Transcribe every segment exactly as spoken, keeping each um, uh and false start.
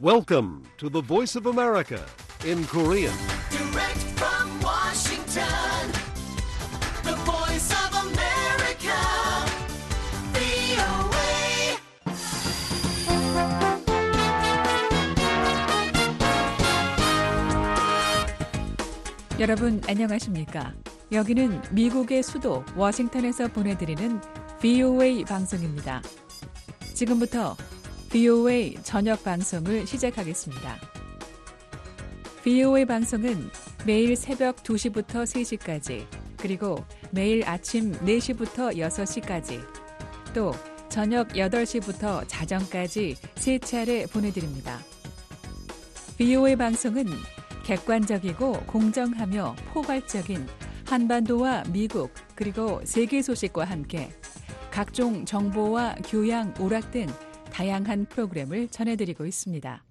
Welcome to the Voice of America in Korean. Direct from Washington, the Voice of America, 브이오에이. 여러분 안녕하십니까? 여기는 미국의 수도 워싱턴에서 보내드리는 브이오에이 방송입니다. 지금부터 브이오에이 저녁 방송을 시작하겠습니다. 브이오에이 방송은 매일 새벽 두 시부터 세 시까지, 그리고 매일 아침 네 시부터 여섯 시까지, 또 저녁 여덟 시부터 자정까지 세 차례 보내드립니다. 브이오에이 방송은 객관적이고 공정하며 포괄적인 한반도와 미국 그리고 세계 소식과 함께 각종 정보와 교양, 오락 등 다양한 프로그램을 전해드리고 있습니다.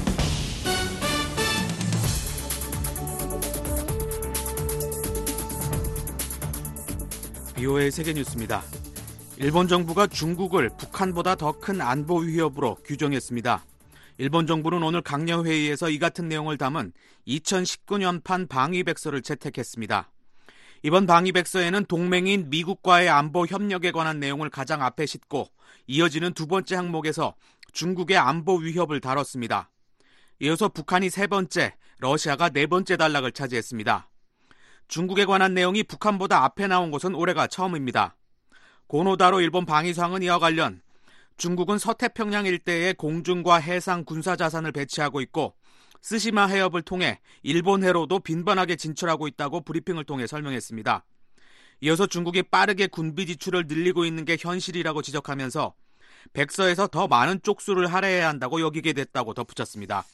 브이오에이 세계뉴스입니다. 일본 정부가 중국을 북한보다 더 큰 안보 위협으로 규정했습니다. 일본 정부는 오늘 강령회의에서 이 같은 내용을 담은 이천십구 년판 방위백서를 채택했습니다. 이번 방위백서에는 동맹인 미국과의 안보 협력에 관한 내용을 가장 앞에 싣고 이어지는 두 번째 항목에서 중국의 안보 위협을 다뤘습니다. 이어서 북한이 세 번째, 러시아가 네 번째 단락을 차지했습니다. 중국에 관한 내용이 북한보다 앞에 나온 것은 올해가 처음입니다. 고노다로 일본 방위상은 이와 관련 중국은 서태평양 일대에 공중과 해상 군사 자산을 배치하고 있고 스시마 해협을 통해 일본 해로도 빈번하게 진출하고 있다고 브리핑을 통해 설명했습니다. 이어서 중국이 빠르게 군비 지출을 늘리고 있는 게 현실이라고 지적하면서 백서에서 더 많은 쪽수를 할애해야 한다고 여기게 됐다고 덧붙였습니다.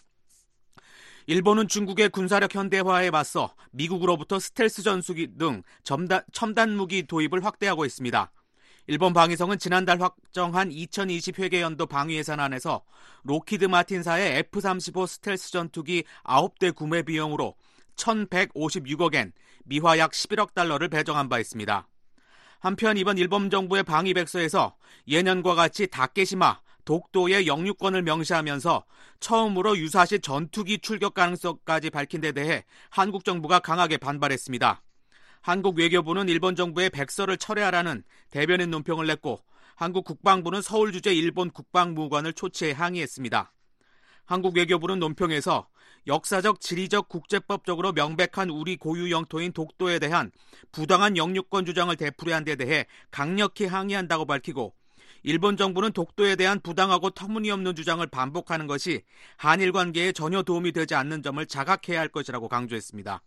일본은 중국의 군사력 현대화에 맞서 미국으로부터 스텔스 전투기 등 첨단, 첨단 무기 도입을 확대하고 있습니다. 일본 방위성은 지난달 확정한 이천이십 회계연도 방위예산안에서 로키드 마틴사의 에프 삼십오 스텔스 전투기 아홉 대 구매 비용으로 천백오십육억 엔, 미화 약 십일억 달러를 배정한 바 있습니다. 한편 이번 일본 정부의 방위백서에서 예년과 같이 다케시마, 독도의 영유권을 명시하면서 처음으로 유사시 전투기 출격 가능성까지 밝힌 데 대해 한국 정부가 강하게 반발했습니다. 한국 외교부는 일본 정부의 백서를 철회하라는 대변인 논평을 냈고 한국 국방부는 서울 주재 일본 국방무관을 초치해 항의했습니다. 한국 외교부는 논평에서 역사적, 지리적, 국제법적으로 명백한 우리 고유 영토인 독도에 대한 부당한 영유권 주장을 되풀이한 데 대해 강력히 항의한다고 밝히고 일본 정부는 독도에 대한 부당하고 터무니없는 주장을 반복하는 것이 한일 관계에 전혀 도움이 되지 않는 점을 자각해야 할 것이라고 강조했습니다.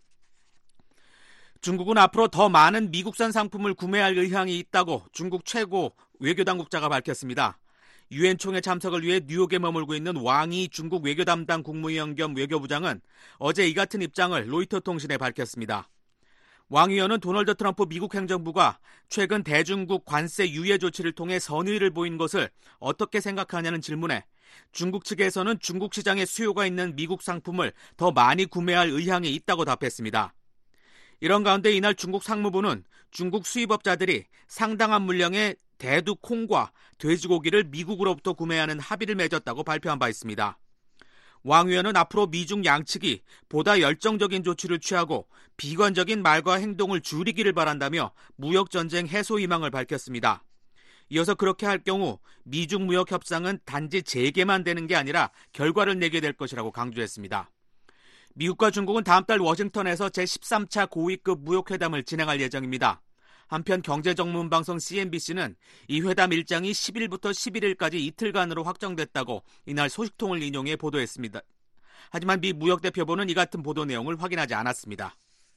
중국은 앞으로 더 많은 미국산 상품을 구매할 의향이 있다고 중국 최고 외교당국자가 밝혔습니다. 유엔 총회 참석을 위해 뉴욕에 머물고 있는 왕이 중국 외교담당 국무위원 겸 외교부장은 어제 이 같은 입장을 로이터 통신에 밝혔습니다. 왕 의원은 도널드 트럼프 미국 행정부가 최근 대중국 관세 유예 조치를 통해 선의를 보인 것을 어떻게 생각하냐는 질문에 중국 측에서는 중국 시장에 수요가 있는 미국 상품을 더 많이 구매할 의향이 있다고 답했습니다. 이런 가운데 이날 중국 상무부는 중국 수입업자들이 상당한 물량의 대두 콩과 돼지고기를 미국으로부터 구매하는 합의를 맺었다고 발표한 바 있습니다. 왕 의원은 앞으로 미중 양측이 보다 열정적인 조치를 취하고 비관적인 말과 행동을 줄이기를 바란다며 무역전쟁 해소 희망을 밝혔습니다. 이어서 그렇게 할 경우 미중 무역 협상은 단지 재개만 되는 게 아니라 결과를 내게 될 것이라고 강조했습니다. 미국과 중국은 다음 달 워싱턴에서 제십삼 차 고위급 무역회담을 진행할 예정입니다. 한편 경제전문방송 씨엔비씨는 이 회담 일정이 십 일부터 십일 일까지 이틀간으로 확정됐다고 이날 소식통을 인용해 보도했습니다. 하지만 미 무역대표부는 이 같은 보도 내용을 확인하지 않았습니다.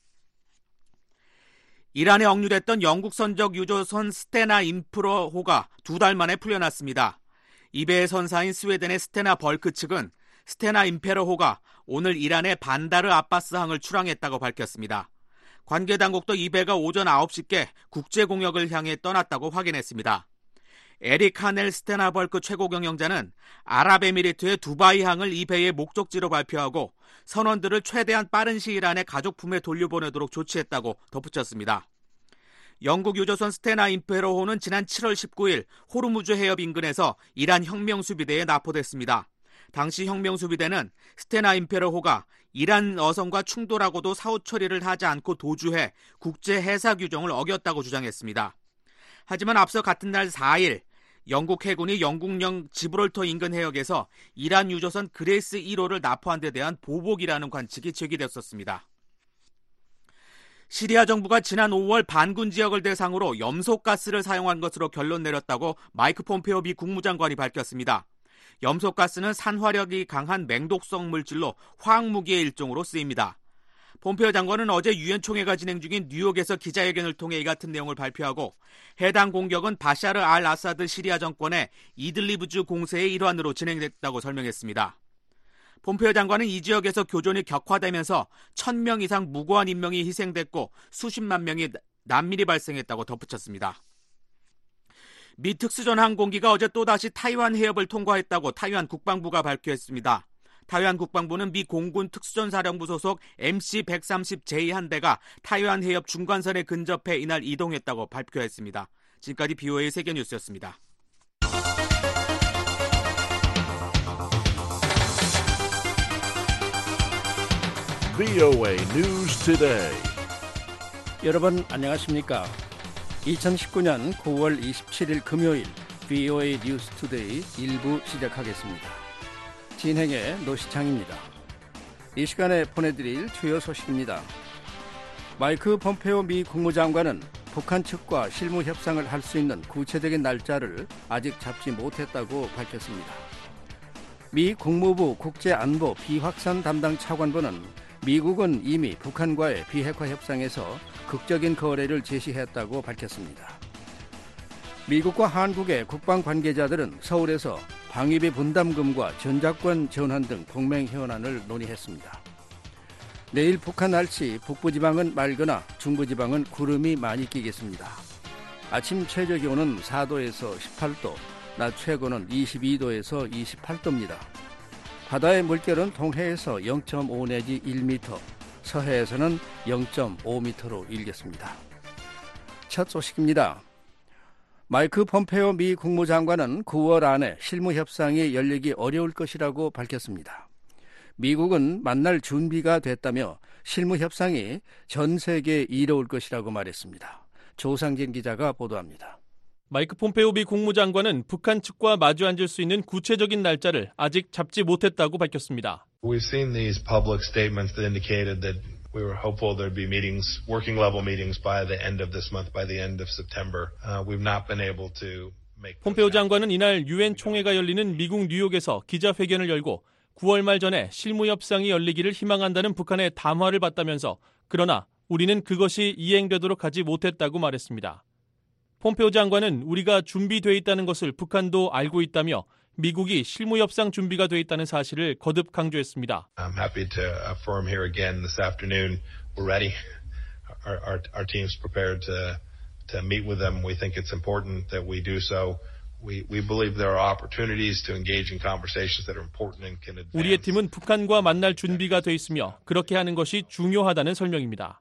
이란에 억류됐던 영국 선적 유조선 스테나 임프로호가 두 달 만에 풀려났습니다. 이 배의 선사인 스웨덴의 스테나 벌크 측은 스테나 임페로호가 오늘 이란의 반다르 아바스항을 출항했다고 밝혔습니다. 관계 당국도 이 배가 오전 아홉 시께 국제 공역을 향해 떠났다고 확인했습니다. 에릭 하넬 스테나 벌크 최고 경영자는 아랍에미리트의 두바이항을 이 배의 목적지로 발표하고 선원들을 최대한 빠른 시일 안에 가족 품에 돌려보내도록 조치했다고 덧붙였습니다. 영국 유조선 스테나 임페로호는 지난 칠월 십구일 호르무즈 해협 인근에서 이란 혁명수비대에 납포됐습니다. 당시 혁명수비대는 스테나 임페로호가 이란 어선과 충돌하고도 사후 처리를 하지 않고 도주해 국제 해사 규정을 어겼다고 주장했습니다. 하지만 앞서 같은 날 사 일 영국 해군이 영국령 지브롤터 인근 해역에서 이란 유조선 그레이스 일 호를 납포한 데 대한 보복이라는 관측이 제기됐었습니다. 시리아 정부가 지난 오월 반군 지역을 대상으로 염소가스를 사용한 것으로 결론 내렸다고 마이크 폼페오 미 국무장관이 밝혔습니다. 염소가스는 산화력이 강한 맹독성 물질로 화학무기의 일종으로 쓰입니다. 폼페오 장관은 어제 유엔 총회가 진행 중인 뉴욕에서 기자회견을 통해 이 같은 내용을 발표하고 해당 공격은 바샤르 알 아사드 시리아 정권의 이들리브주 공세의 일환으로 진행됐다고 설명했습니다. 폼페오 장관은 이 지역에서 교전이 격화되면서 천 명 이상 무고한 인명이 희생됐고 수십만 명의 난민이 발생했다고 덧붙였습니다. 미 특수전 항공기가 어제 또다시 타이완 해협을 통과했다고 타이완 국방부가 발표했습니다. 타이완 국방부는 미 공군 특수전사령부 소속 엠씨 백삼십 제이 함대가 타이완 해협 중간선에 근접해 이날 이동했다고 발표했습니다. 지금까지 비오에이 세계뉴스였습니다. 브이오에이 News Today. 여러분 안녕하십니까? 이천십구 년 구월 이십칠일 금요일 브이오에이 뉴스 투데이 일 부 시작하겠습니다. 진행의 노시창입니다. 이 시간에 보내드릴 주요 소식입니다. 마이크 폼페오 미 국무장관은 북한 측과 실무 협상을 할 수 있는 구체적인 날짜를 아직 잡지 못했다고 밝혔습니다. 미 국무부 국제안보 비확산 담당 차관보는 미국은 이미 북한과의 비핵화 협상에서 극적인 거래를 제시했다고 밝혔습니다. 미국과 한국의 국방 관계자들은 서울에서 방위비 분담금과 전작권 전환 등 동맹 현안을 논의했습니다. 내일 북한 날씨, 북부지방은 맑으나 중부지방은 구름이 많이 끼겠습니다. 아침 최저 기온은 사 도에서 십팔 도, 낮 최고는 이십이 도에서 이십팔 도입니다. 바다의 물결은 동해에서 영 점 오 내지 일 미터, 서해에서는 영 점 오 미터로 일겠습니다. 첫 소식입니다. 마이크 폼페오 미 국무장관은 구월 안에 실무 협상이 열리기 어려울 것이라고 밝혔습니다. 미국은 만날 준비가 됐다며 실무 협상이 전 세계에 이뤄올 것이라고 말했습니다. 조상진 기자가 보도합니다. 마이크 폼페오 미 국무장관은 북한 측과 마주 앉을 수 있는 구체적인 날짜를 아직 잡지 못했다고 밝혔습니다. We've seen these public statements that indicated that we were hopeful there'd be meetings, working level meetings by the end of this month, by the end of September. Uh, we've not been able to make. 폼페오 장관은 이날 유엔 총회가 열리는 미국 뉴욕에서 기자회견을 열고 구월 말 전에 실무 협상이 열리기를 희망한다는 북한의 담화를 받다면서 그러나 우리는 그것이 이행되도록 하지 못했다고 말했습니다. 폼페오 장관은 우리가 준비돼 있다는 것을 북한도 알고 있다며 미국이 실무 협상 준비가 돼 있다는 사실을 거듭 강조했습니다. I'm happy to affirm here again this afternoon we're ready. Our, our, our team's prepared to to meet with them. We think it's important that we do so. We we believe there are opportunities to engage in conversations that are important and can advance. 우리의 팀은 북한과 만날 준비가 돼 있으며 그렇게 하는 것이 중요하다는 설명입니다.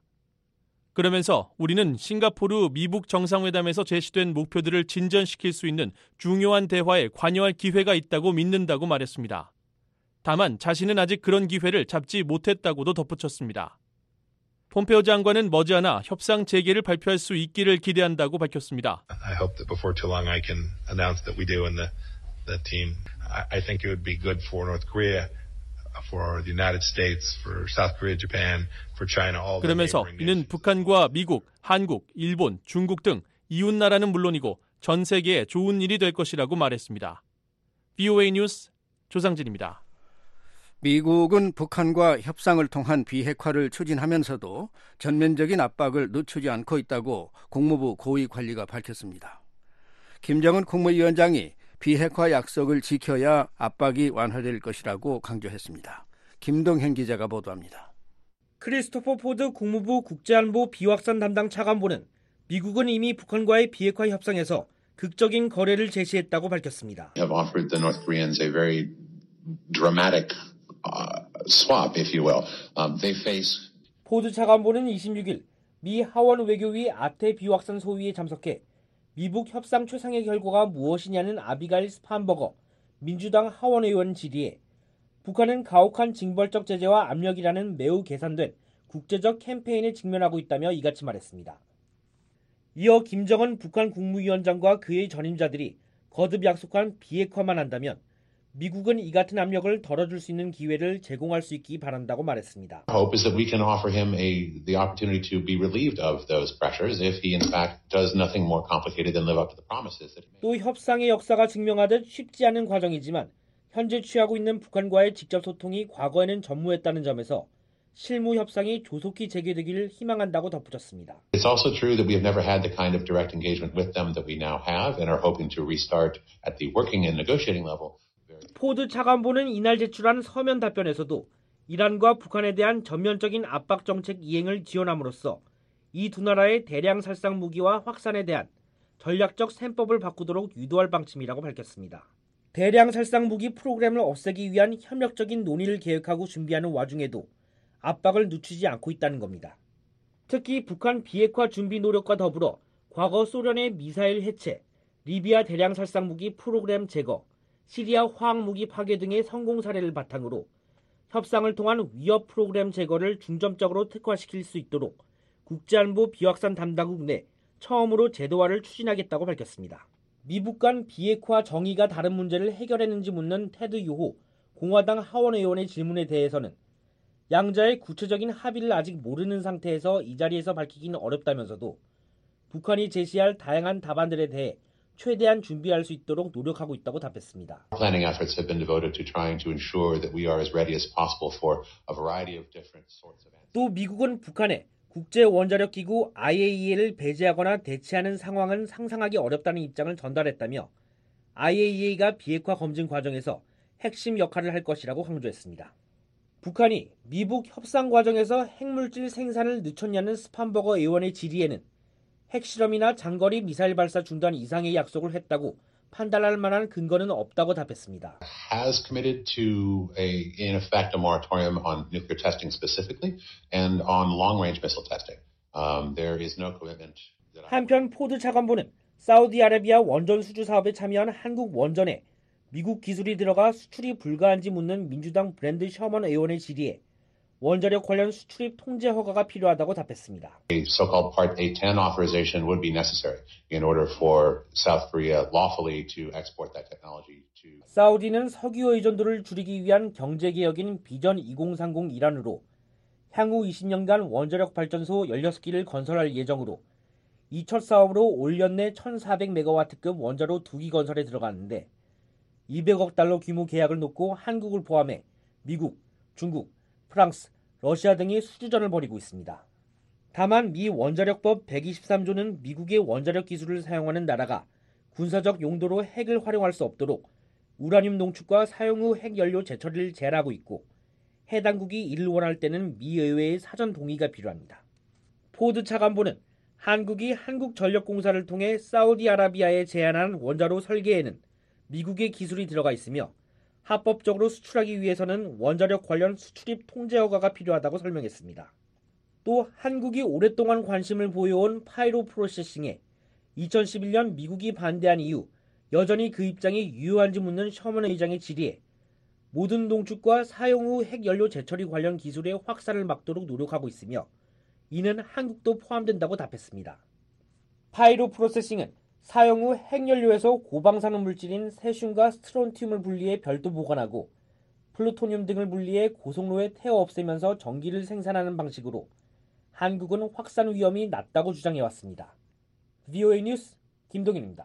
그러면서 우리는 싱가포르 미북 정상회담에서 제시된 목표들을 진전시킬 수 있는 중요한 대화에 관여할 기회가 있다고 믿는다고 말했습니다. 다만 자신은 아직 그런 기회를 잡지 못했다고도 덧붙였습니다. 폼페오 장관은 머지않아 협상 재개를 발표할 수 있기를 기대한다고 밝혔습니다. I hope that before too long I can announce that we do in the the team. I, I think it would be good for North Korea. For the United States, for South Korea, Japan, for China, all the 그러면서 이는 북한과 미국, 한국, 일본, 중국 등 이웃 나라는 물론이고 전 세계에 좋은 일이 될 것이라고 말했습니다. 브이오에이 뉴스 조상진입니다. 미국은 북한과 협상을 통한 비핵화를 추진하면서도 전면적인 압박을 늦추지 않고 있다고 국무부 고위 관리가 밝혔습니다. 김정은 국무위원장이 비핵화 약속을 지켜야 압박이 완화될 것이라고 강조했습니다. 김동현 기자가 보도합니다. 크리스토퍼 포드 국무부 국제안보 비확산 담당 차관보는 미국은 이미 북한과의 비핵화 협상에서 극적인 거래를 제시했다고 밝혔습니다. Have offered the North Koreans a very dramatic uh, swap, if you will. Um, they face. 포드 차관보는 이십육 일 미 하원 외교위 아태 비확산 소위에 참석해 미북 협상 최상의 결과가 무엇이냐는 아비가일 스판버거 민주당 하원의원 질의에 북한은 가혹한 징벌적 제재와 압력이라는 매우 계산된 국제적 캠페인에 직면하고 있다며 이같이 말했습니다. 이어 김정은 북한 국무위원장과 그의 전임자들이 거듭 약속한 비핵화만 한다면 미국은 이 같은 압력을 덜어줄 수 있는 기회를 제공할 수 있기 바란다고 말했습니다. Hope is that we can offer him a the opportunity to be relieved of those pressures if he in fact does nothing more complicated than live up to the promises that he made. 또 협상의 역사가 증명하듯 쉽지 않은 과정이지만 현재 취하고 있는 북한과의 직접 소통이 과거에는 전무했다는 점에서 실무 협상이 조속히 재개되기를 희망한다고 덧붙였습니다. It's also true that we have never had the kind of direct engagement with them that we now have and are hoping to restart at the working and negotiating level. 포드 차관보는 이날 제출한 서면 답변에서도 이란과 북한에 대한 전면적인 압박 정책 이행을 지원함으로써 이 두 나라의 대량 살상 무기와 확산에 대한 전략적 셈법을 바꾸도록 유도할 방침이라고 밝혔습니다. 대량 살상 무기 프로그램을 없애기 위한 협력적인 논의를 계획하고 준비하는 와중에도 압박을 늦추지 않고 있다는 겁니다. 특히 북한 비핵화 준비 노력과 더불어 과거 소련의 미사일 해체, 리비아 대량 살상 무기 프로그램 제거, 시리아 화학무기 파괴 등의 성공 사례를 바탕으로 협상을 통한 위협 프로그램 제거를 중점적으로 특화시킬 수 있도록 국제안보 비확산 담당국 내 처음으로 제도화를 추진하겠다고 밝혔습니다. 미북 간 비핵화 정의가 다른 문제를 해결했는지 묻는 테드 유호 공화당 하원 의원의 질문에 대해서는 양자의 구체적인 합의를 아직 모르는 상태에서 이 자리에서 밝히기는 어렵다면서도 북한이 제시할 다양한 답안들에 대해 최대한 준비할 수 있도록 노력하고 있다고 답했습니다. Planning efforts have been devoted to trying to ensure that we are as ready as possible for a variety of different sorts of. 또 미국은 북한에 국제 원자력 기구 아이에이이에이를 배제하거나 대체하는 상황은 상상하기 어렵다는 입장을 전달했다며 아이에이이에이가 비핵화 검증 과정에서 핵심 역할을 할 것이라고 강조했습니다. 북한이 미북 협상 과정에서 핵물질 생산을 늦췄냐는 스판버거 의원의 질의에는 핵실험이나 장거리 미사일 발사 중단 이상의 약속을 했다고 판단할 만한 근거는 없다고 답했습니다. Has committed to a, in effect, a moratorium on nuclear testing specifically and on long-range missile testing. Um, there is no commitment. That I... 한편 포드 차관보는 사우디아라비아 원전 수주 사업에 참여한 한국 원전에 미국 기술이 들어가 수출이 불가한지 묻는 민주당 브랜드 셔먼 의원의 질의에 원자력 관련 수출입 통제 허가가 필요하다고 답했습니다. A so-called Part A ten authorization would be necessary in order for South Korea lawfully to export that technology to. 사우디는 석유 의존도를 줄이기 위한 경제 개혁인 비전 이공삼공 일환으로 향후 이십 년간 원자력 발전소 열여섯 기를 건설할 예정으로 이 첫 사업으로 올 연내 천사백 메가와트급 원자로 두 기 건설에 들어갔는데 이백억 달러 규모 계약을 놓고 한국을 포함해 미국, 중국, 프랑스, 러시아 등이 수주전을 벌이고 있습니다. 다만 미 원자력법 백이십삼 조는 미국의 원자력 기술을 사용하는 나라가 군사적 용도로 핵을 활용할 수 없도록 우라늄 농축과 사용 후 핵연료 재처리를 제한하고 있고 해당국이 이를 원할 때는 미 의회의 사전 동의가 필요합니다. 포드 차관보는 한국이 한국전력공사를 통해 사우디아라비아에 제안한 원자로 설계에는 미국의 기술이 들어가 있으며 합법적으로 수출하기 위해서는 원자력 관련 수출입 통제 허가가 필요하다고 설명했습니다. 또 한국이 오랫동안 관심을 보여온 파이로 프로세싱에 이천십일 년 미국이 반대한 이후 여전히 그 입장이 유효한지 묻는 셔먼 의장의 질의에 모든 농축과 사용 후 핵연료 재처리 관련 기술의 확산을 막도록 노력하고 있으며 이는 한국도 포함된다고 답했습니다. 파이로 프로세싱은 사용 후 핵연료에서 고방사능 물질인 세슘과 스트론튬을 분리해 별도 보관하고 플루토늄 등을 분리해 고속로에 태워 없애면서 전기를 생산하는 방식으로 한국은 확산 위험이 낮다고 주장해왔습니다. 브이오에이 뉴스 김동인입니다.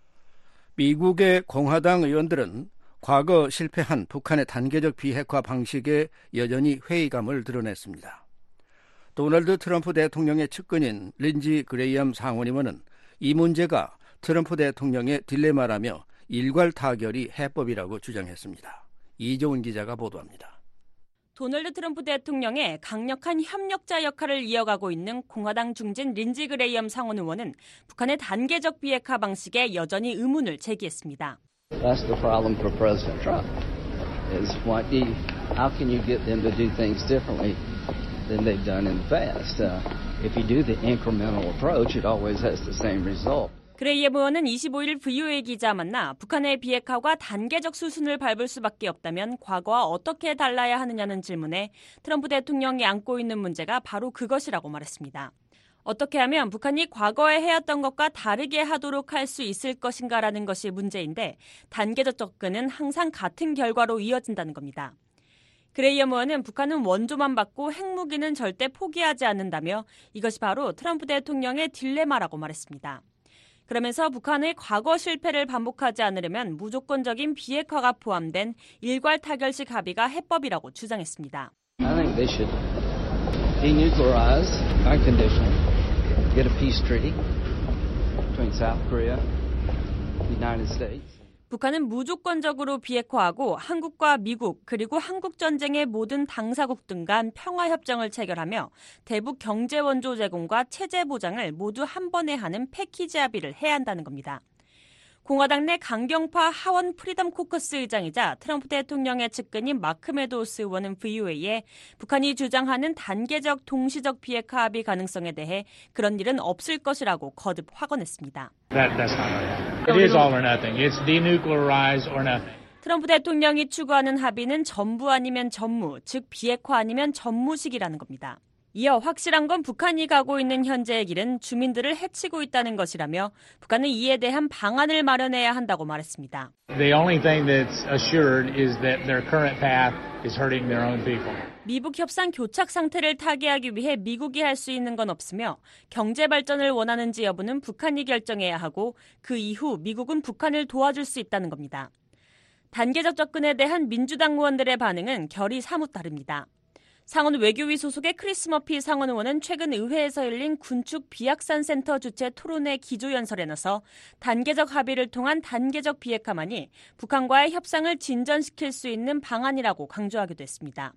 미국의 공화당 의원들은 과거 실패한 북한의 단계적 비핵화 방식에 여전히 회의감을 드러냈습니다. 도널드 트럼프 대통령의 측근인 린지 그레이엄 상원의원은 이 문제가 트럼프 대통령의 딜레마라며 일괄 타결이 해법이라고 주장했습니다. 이종훈 기자가 보도합니다. 도널드 트럼프 대통령의 강력한 협력자 역할을 이어가고 있는 공화당 중진 린지 그레이엄 상원 의원은 북한의 단계적 비핵화 방식에 여전히 의문을 제기했습니다. That's the problem for President Trump. Is what do you, how can you get them to do things differently than they've done in the past? Uh, if you do the incremental approach, it always has the same result. 그레이엄 의원은 이십오일 브이오에이 기자 만나 북한의 비핵화가 단계적 수순을 밟을 수밖에 없다면 과거와 어떻게 달라야 하느냐는 질문에 트럼프 대통령이 안고 있는 문제가 바로 그것이라고 말했습니다. 어떻게 하면 북한이 과거에 해왔던 것과 다르게 하도록 할 수 있을 것인가라는 것이 문제인데 단계적 접근은 항상 같은 결과로 이어진다는 겁니다. 그레이엄 의원은 북한은 원조만 받고 핵무기는 절대 포기하지 않는다며 이것이 바로 트럼프 대통령의 딜레마라고 말했습니다. 그러면서 북한의 과거 실패를 반복하지 않으려면 무조건적인 비핵화가 포함된 일괄 타결식 합의가 해법이라고 주장했습니다. I think they should denuclearize unconditionally, get a peace treaty between South Korea and the United States. 북한은 무조건적으로 비핵화하고 한국과 미국 그리고 한국전쟁의 모든 당사국 등 간 평화협정을 체결하며 대북 경제원조 제공과 체제 보장을 모두 한 번에 하는 패키지 합의를 해야 한다는 겁니다. 공화당 내 강경파 하원 프리덤 코커스 의장이자 트럼프 대통령의 측근인 마크 메도우스 의원은 브이오에이에 북한이 주장하는 단계적 동시적 비핵화 합의 가능성에 대해 그런 일은 없을 것이라고 거듭 확언했습니다. That, that's not right. It is all or nothing. It's denuclearize or nothing. 트럼프 대통령이 추구하는 합의는 전부 아니면 전무, 즉 비핵화 아니면 전무식이라는 겁니다. 이어 확실한 건 북한이 가고 있는 현재의 길은 주민들을 해치고 있다는 것이라며 북한은 이에 대한 방안을 마련해야 한다고 말했습니다. The only thing that's assured is that their current path is hurting their own people. 미북 협상 교착 상태를 타개하기 위해 미국이 할 수 있는 건 없으며 경제 발전을 원하는지 여부는 북한이 결정해야 하고 그 이후 미국은 북한을 도와줄 수 있다는 겁니다. 단계적 접근에 대한 민주당 의원들의 반응은 결이 사뭇 다릅니다. 상원 외교위 소속의 크리스 머피 상원 의원은 최근 의회에서 열린 군축 비확산 센터 주최 토론회 기조연설에 나서 단계적 합의를 통한 단계적 비핵화만이 북한과의 협상을 진전시킬 수 있는 방안이라고 강조하기도 했습니다.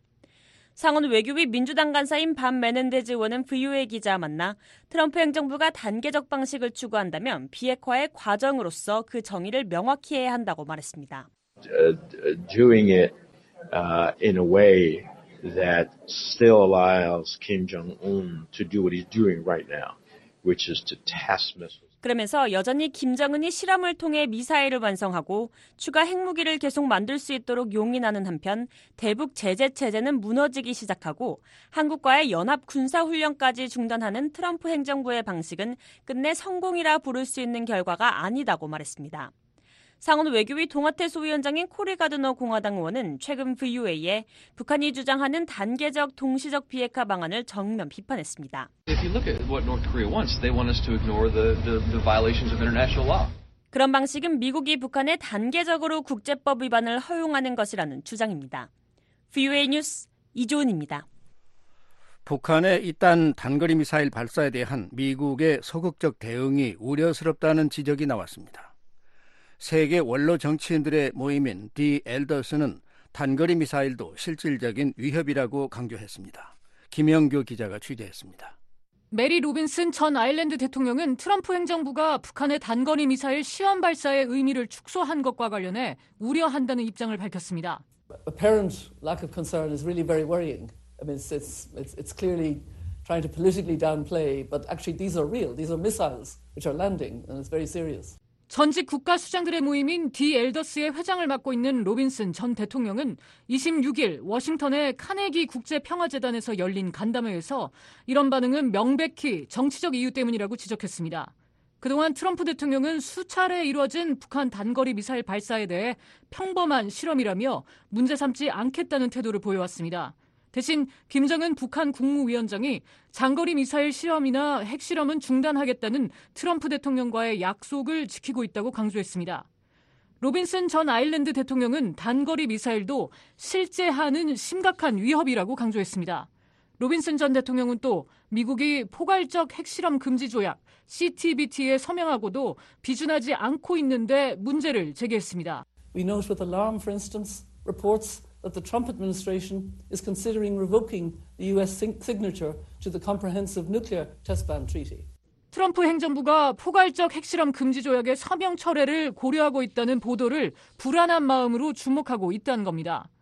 상원 외교위 민주당 간사인 반 메넨데즈 의원은 브이오에이 기자와 만나 트럼프 행정부가 단계적 방식을 추구한다면 비핵화의 과정으로서 그 정의를 명확히 해야 한다고 말했습니다. Uh, doing it uh, in a way that still allows Kim Jong-un to do what he's doing right now, which is to test missiles. 그러면서 여전히 김정은이 실험을 통해 미사일을 완성하고 추가 핵무기를 계속 만들 수 있도록 용인하는 한편 대북 제재 체제는 무너지기 시작하고 한국과의 연합 군사훈련까지 중단하는 트럼프 행정부의 방식은 끝내 성공이라 부를 수 있는 결과가 아니다고 말했습니다. 상원 외교위 동아태 소위원장인 코리 가드너 공화당 의원은 최근 브이오에이에 북한이 주장하는 단계적 동시적 비핵화 방안을 정면 비판했습니다. If you look at what North Korea wants, they want us to ignore the, the, the violations of international law. 그런 방식은 미국이 북한에 단계적으로 국제법 위반을 허용하는 것이라는 주장입니다. 브이오에이 뉴스 이조은입니다. 북한의 이딴 단거리 미사일 발사에 대한 미국의 소극적 대응이 우려스럽다는 지적이 나왔습니다. 세계 원로 정치인들의 모임인 디 엘더스는 단거리 미사일도 실질적인 위협이라고 강조했습니다. 김영규 기자가 취재했습니다. 메리 로빈슨 전 아일랜드 대통령은 트럼프 행정부가 북한의 단거리 미사일 시험 발사의 의미를 축소한 것과 관련해 우려한다는 입장을 밝혔습니다. Apparent lack of concern is really very worrying. I mean, it's, it's, it's, it's clearly trying to politically downplay, but actually these are real. These are missiles which are landing, and it's very serious. 전직 국가수장들의 모임인 디 엘더스의 회장을 맡고 있는 로빈슨 전 대통령은 이십육일 워싱턴의 카네기 국제평화재단에서 열린 간담회에서 이런 반응은 명백히 정치적 이유 때문이라고 지적했습니다. 그동안 트럼프 대통령은 수차례 이루어진 북한 단거리 미사일 발사에 대해 평범한 실험이라며 문제 삼지 않겠다는 태도를 보여왔습니다. 대신 김정은 북한 국무위원장이 장거리 미사일 실험이나 핵실험은 중단하겠다는 트럼프 대통령과의 약속을 지키고 있다고 강조했습니다. 로빈슨 전 아일랜드 대통령은 단거리 미사일도 실제하는 심각한 위협이라고 강조했습니다. 로빈슨 전 대통령은 또 미국이 포괄적 핵실험 금지 조약 씨티비티에 서명하고도 비준하지 않고 있는데 문제를 제기했습니다. We note with alarm, for instance, reports that the Trump administration is considering revoking the U S signature to the Comprehensive Nuclear Test Ban Treaty. 트럼프 행정부가 포괄적 핵실험 금지 조약의 서명 철회를 고려하고 있다는 보도를 불안한 마음으로 주목하고 있다는 겁니다.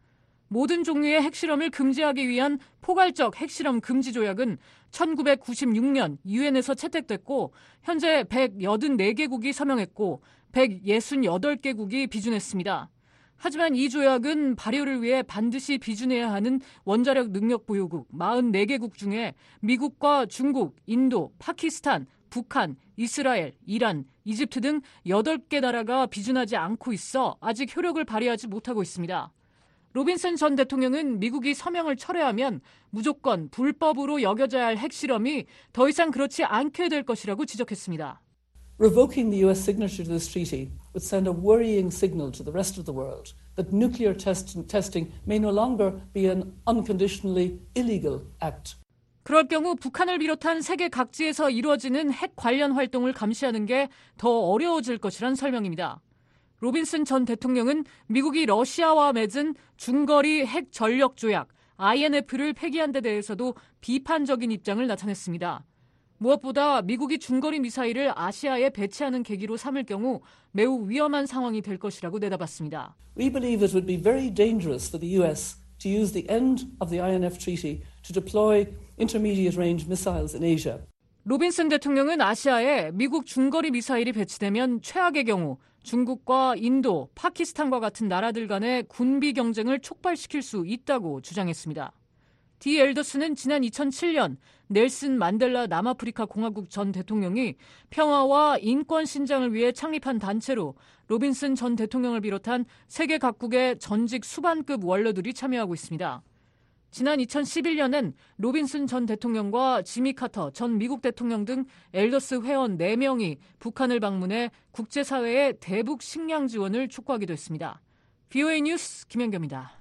모든 종류의 핵실험을 금지하기 위한 포괄적 핵실험 금지 조약은 천구백구십육 년 유엔에서 채택됐고 현재 백팔십사 개국이 서명했고 백육십팔 개국이 비준했습니다. 하지만 이 조약은 발효를 위해 반드시 비준해야 하는 원자력 능력 보유국 사십사 개국 중에 미국과 중국, 인도, 파키스탄, 북한, 이스라엘, 이란, 이집트 등 여덟 개 나라가 비준하지 않고 있어 아직 효력을 발휘하지 못하고 있습니다. 로빈슨 전 대통령은 미국이 서명을 철회하면 무조건 불법으로 여겨져야 할 핵실험이 더 이상 그렇지 않게 될 것이라고 지적했습니다. Revoking the U S signature to this treaty would send a worrying signal to the rest of the world that nuclear test- testing may no longer be an unconditionally illegal act. 그럴 경우 북한을 비롯한 세계 각지에서 이루어지는 핵 관련 활동을 감시하는 게 더 어려워질 것이란 설명입니다. 로빈슨 전 대통령은 미국이 러시아와 맺은 중거리 핵 전력 조약 아이엔에프를 폐기한 데 대해서도 비판적인 입장을 나타냈습니다. 무엇보다 미국이 중거리 미사일을 아시아에 배치하는 계기로 삼을 경우 매우 위험한 상황이 될 것이라고 내다봤습니다. We believe it would be very dangerous for the U S to use the end of the I N F treaty to deploy intermediate range missiles in Asia. 로빈슨 대통령은 아시아에 미국 중거리 미사일이 배치되면 최악의 경우 중국과 인도, 파키스탄과 같은 나라들 간의 군비 경쟁을 촉발시킬 수 있다고 주장했습니다. 디 엘더스는 지난 이천칠 년 넬슨 만델라 남아프리카 공화국 전 대통령이 평화와 인권 신장을 위해 창립한 단체로 로빈슨 전 대통령을 비롯한 세계 각국의 전직 수반급 원로들이 참여하고 있습니다. 지난 이천십일 년엔 로빈슨 전 대통령과 지미 카터 전 미국 대통령 등 엘더스 회원 네 명이 북한을 방문해 국제사회의 대북 식량 지원을 촉구하기도 했습니다. 브이오에이 뉴스 김현경입니다.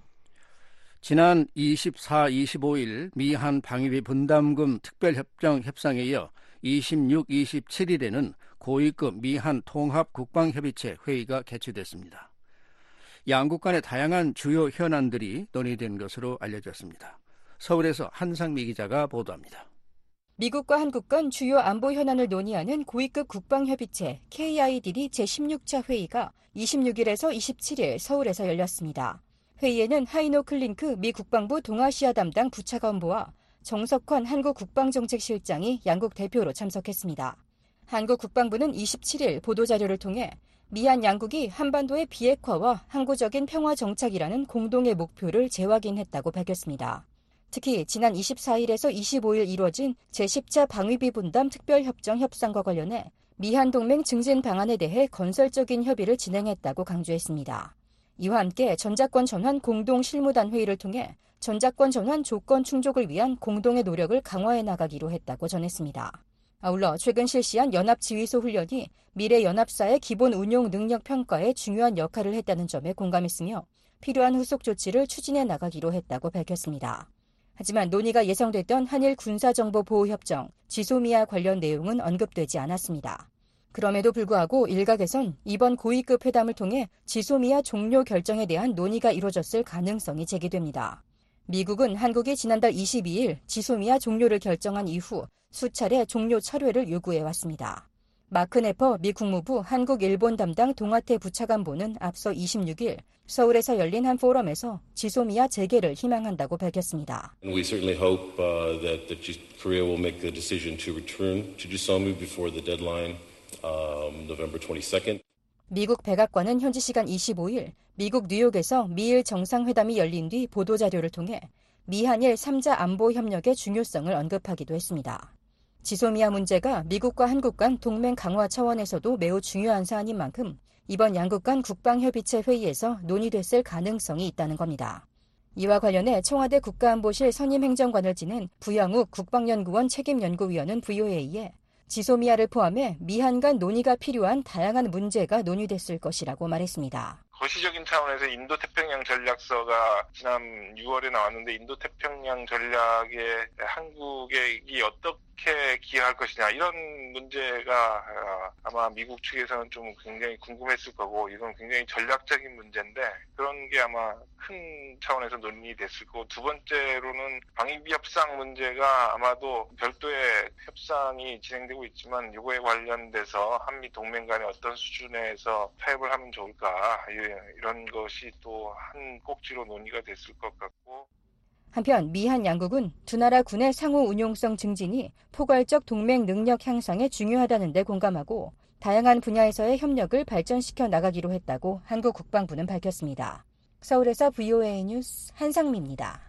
지난 이십사, 이십오일 미한 방위비 분담금 특별협정 협상에 이어 이십육, 이십칠일에는 고위급 미한 통합 국방협의체 회의가 개최됐습니다. 양국 간의 다양한 주요 현안들이 논의된 것으로 알려졌습니다. 서울에서 한상미 기자가 보도합니다. 미국과 한국 간 주요 안보 현안을 논의하는 고위급 국방협의체 케이아이디디 제십육 차 회의가 이십육일에서 이십칠일 서울에서 열렸습니다. 회의에는 하이노 클링크 미 국방부 동아시아 담당 부차관보와 정석환 한국 국방정책실장이 양국 대표로 참석했습니다. 한국 국방부는 이십칠일 보도자료를 통해 미한 양국이 한반도의 비핵화와 항구적인 평화 정착이라는 공동의 목표를 재확인했다고 밝혔습니다. 특히 지난 이십사일에서 이십오일 이뤄진 제십 차 방위비 분담 특별협정 협상과 관련해 미한 동맹 증진 방안에 대해 건설적인 협의를 진행했다고 강조했습니다. 이와 함께 전작권 전환 공동 실무단 회의를 통해 전작권 전환 조건 충족을 위한 공동의 노력을 강화해 나가기로 했다고 전했습니다. 아울러 최근 실시한 연합지휘소 훈련이 미래 연합사의 기본 운용 능력 평가에 중요한 역할을 했다는 점에 공감했으며 필요한 후속 조치를 추진해 나가기로 했다고 밝혔습니다. 하지만 논의가 예상됐던 한일 군사정보보호협정, 지소미아 관련 내용은 언급되지 않았습니다. 그럼에도 불구하고 일각에선 이번 고위급 회담을 통해 지소미아 종료 결정에 대한 논의가 이뤄졌을 가능성이 제기됩니다. 미국은 한국이 지난달 이십이일 지소미아 종료를 결정한 이후 수차례 종료 철회를 요구해왔습니다. 마크 네퍼 미 국무부 한국 일본 담당 동아태 부차관보는 앞서 이십육일 서울에서 열린 한 포럼에서 지소미아 재개를 희망한다고 밝혔습니다. We certainly hope uh, that the Korea will make the decision to return to 지소미 before the deadline, um, November twenty-second. 미국 백악관은 현지 시간 이십오일 미국 뉴욕에서 미일 정상회담이 열린 뒤 보도자료를 통해 미한일 삼 자 안보 협력의 중요성을 언급하기도 했습니다. 지소미아 문제가 미국과 한국 간 동맹 강화 차원에서도 매우 중요한 사안인 만큼 이번 양국 간 국방협의체 회의에서 논의됐을 가능성이 있다는 겁니다. 이와 관련해 청와대 국가안보실 선임행정관을 지낸 부영욱 국방연구원 책임연구위원은 브이오에이에 지소미아를 포함해 미한 간 논의가 필요한 다양한 문제가 논의됐을 것이라고 말했습니다. 거시적인 차원에서 인도태평양 전략서가 지난 유월에 나왔는데 인도태평양 전략에 한국이 어떻게 어떻게 기여할 것이냐 이런 문제가 아마 미국 측에서는 좀 굉장히 궁금했을 거고 이건 굉장히 전략적인 문제인데 그런 게 아마 큰 차원에서 논의됐을 거고 두 번째로는 방위비 협상 문제가 아마도 별도의 협상이 진행되고 있지만 이거에 관련돼서 한미 동맹 간에 어떤 수준에서 타협을 하면 좋을까 이런 것이 또 한 꼭지로 논의가 됐을 것 같고 한편 미한 양국은 두 나라 군의 상호 운용성 증진이 포괄적 동맹 능력 향상에 중요하다는 데 공감하고 다양한 분야에서의 협력을 발전시켜 나가기로 했다고 한국 국방부는 밝혔습니다. 서울에서 브이오에이 뉴스 한상미입니다.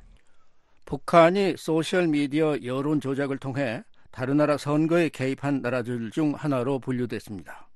북한이 소셜미디어 여론 조작을 통해 다른 나라 선거에 개입한 나라들 중 하나로 분류됐습니다.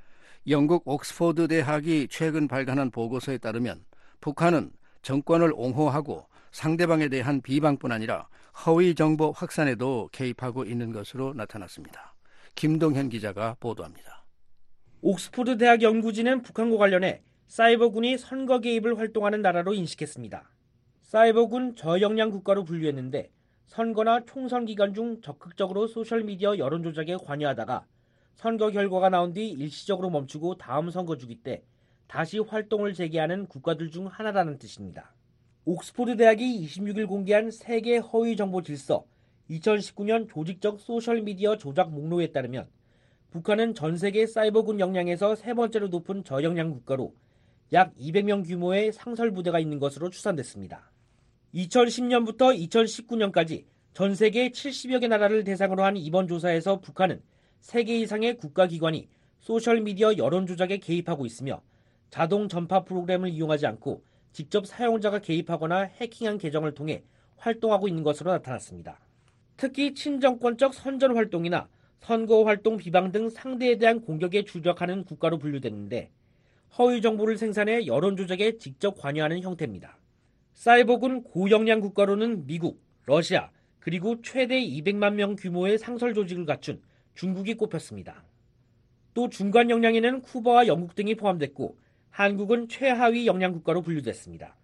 영국 옥스퍼드 대학이 최근 발간한 보고서에 따르면 북한은 정권을 옹호하고 상대방에 대한 비방뿐 아니라 허위 정보 확산에도 개입하고 있는 것으로 나타났습니다. 김동현 기자가 보도합니다. 옥스퍼드 대학 연구진은 북한과 관련해 사이버군이 선거 개입을 활동하는 나라로 인식했습니다. 사이버군 저역량 국가로 분류했는데 선거나 총선 기간 중 적극적으로 소셜미디어 여론 조작에 관여하다가 선거 결과가 나온 뒤 일시적으로 멈추고 다음 선거 주기 때 다시 활동을 재개하는 국가들 중 하나라는 뜻입니다. 옥스퍼드 대학이 이십육 일 공개한 세계 허위 정보 질서 이천십구 년 조직적 소셜미디어 조작 목록에 따르면 북한은 전 세계 사이버군 역량에서 세 번째로 높은 저역량 국가로 약 이백 명 규모의 상설 부대가 있는 것으로 추산됐습니다. 이천십 년부터 이천십구 년까지 전 세계 칠십여 개 나라를 대상으로 한 이번 조사에서 북한은 세 개 이상의 국가기관이 소셜미디어 여론 조작에 개입하고 있으며 자동 전파 프로그램을 이용하지 않고 직접 사용자가 개입하거나 해킹한 계정을 통해 활동하고 있는 것으로 나타났습니다. 특히 친정권적 선전 활동이나 선거 활동 비방 등 상대에 대한 공격에 주력하는 국가로 분류됐는데 허위 정보를 생산해 여론 조작에 직접 관여하는 형태입니다. 사이버군 고역량 국가로는 미국, 러시아, 그리고 최대 이백만 명 규모의 상설 조직을 갖춘 중국이 꼽혔습니다. 또 중간 역량에는 쿠바와 영국 등이 포함됐고 한국은 최하위 역량 국가로 분류됐습니다.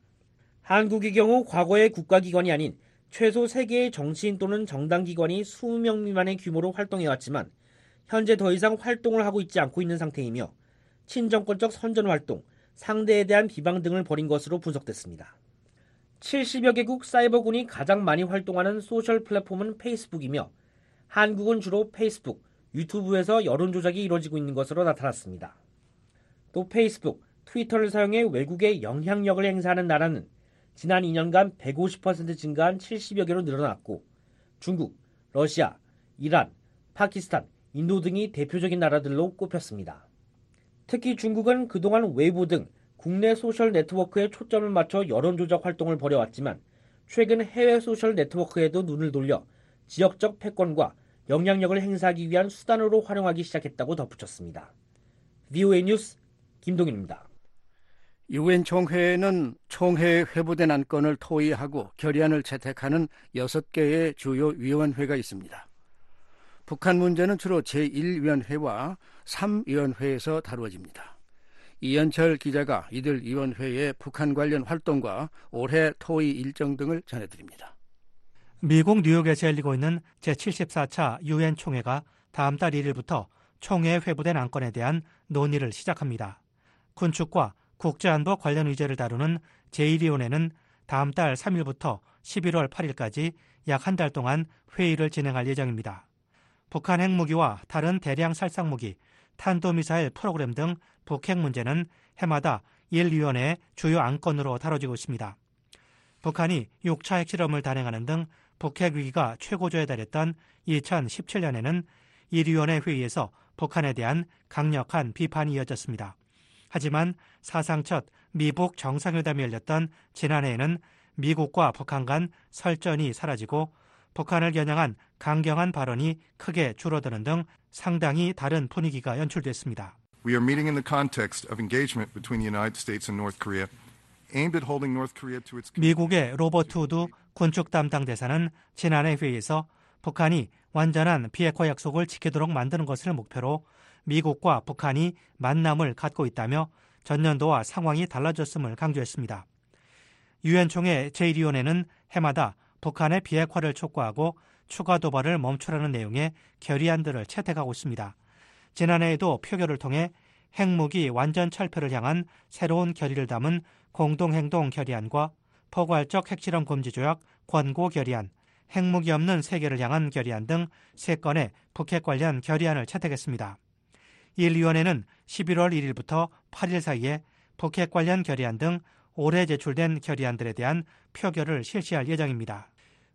한국의 경우 과거의 국가기관이 아닌 최소 세 개의 정치인 또는 정당기관이 이십 명 미만의 규모로 활동해왔지만 현재 더 이상 활동을 하고 있지 않고 있는 상태이며 친정권적 선전활동, 상대에 대한 비방 등을 벌인 것으로 분석됐습니다. 칠십여 개국 사이버군이 가장 많이 활동하는 소셜 플랫폼은 페이스북이며 한국은 주로 페이스북, 유튜브에서 여론 조작이 이루어지고 있는 것으로 나타났습니다. 또 페이스북, 트위터를 사용해 외국에 영향력을 행사하는 나라는 지난 이 년간 백오십 퍼센트 증가한 칠십여 개로 늘어났고 중국, 러시아, 이란, 파키스탄, 인도 등이 대표적인 나라들로 꼽혔습니다. 특히 중국은 그동안 웨이보 등 국내 소셜 네트워크에 초점을 맞춰 여론 조작 활동을 벌여왔지만 최근 해외 소셜 네트워크에도 눈을 돌려 지역적 패권과 영향력을 행사하기 위한 수단으로 활용하기 시작했다고 덧붙였습니다. 브이오에이 뉴스 김동윤입니다. 유엔 총회에는 총회에 회부된 안건을 토의하고 결의안을 채택하는 여섯 개의 주요 위원회가 있습니다. 북한 문제는 주로 제일 위원회와 삼 위원회에서 다루어집니다. 이현철 기자가 이들 위원회의 북한 관련 활동과 올해 토의 일정 등을 전해드립니다. 미국 뉴욕에서 열리고 있는 제칠십사 차 유엔 총회가 다음 달 일 일부터 총회에 회부된 안건에 대한 논의를 시작합니다. 군축과 국제안보 관련 의제를 다루는 제일 위원회는 다음 달 삼 일부터 십일월 팔 일까지 약 한 달 동안 회의를 진행할 예정입니다. 북한 핵무기와 다른 대량 살상무기, 탄도미사일 프로그램 등 북핵 문제는 해마다 일 위원회의 주요 안건으로 다뤄지고 있습니다. 북한이 육 차 핵실험을 단행하는 등 북핵 위기가 최고조에 달했던 이천십칠 년에는 일 위원회 회의에서 북한에 대한 강력한 비판이 이어졌습니다. 하지만 사상 첫 미북 정상회담이 열렸던 지난해에는 미국과 북한 간 설전이 사라지고 북한을 겨냥한 강경한 발언이 크게 줄어드는 등 상당히 다른 분위기가 연출됐습니다. We are meeting in the context of engagement between the United States and North Korea, aimed at holding North Korea to its. 미국의 로버트 우드 군축 담당 대사는 지난해 회의에서 북한이 완전한 비핵화 약속을 지키도록 만드는 것을 목표로 미국과 북한이 만남을 갖고 있다며 전년도와 상황이 달라졌음을 강조했습니다. 유엔 총회 제일 위원회는 해마다 북한의 비핵화를 촉구하고 추가 도발을 멈추라는 내용의 결의안들을 채택하고 있습니다. 지난해에도 표결을 통해 핵무기 완전 철폐를 향한 새로운 결의를 담은 공동행동 결의안과 포괄적 핵실험 금지 조약 권고 결의안, 핵무기 없는 세계를 향한 결의안 등 세 건의 북핵 관련 결의안을 채택했습니다. 일 위원회는 십일월 일일부터 팔일 사이에 북핵 관련 결의안 등 올해 제출된 결의안들에 대한 표결을 실시할 예정입니다.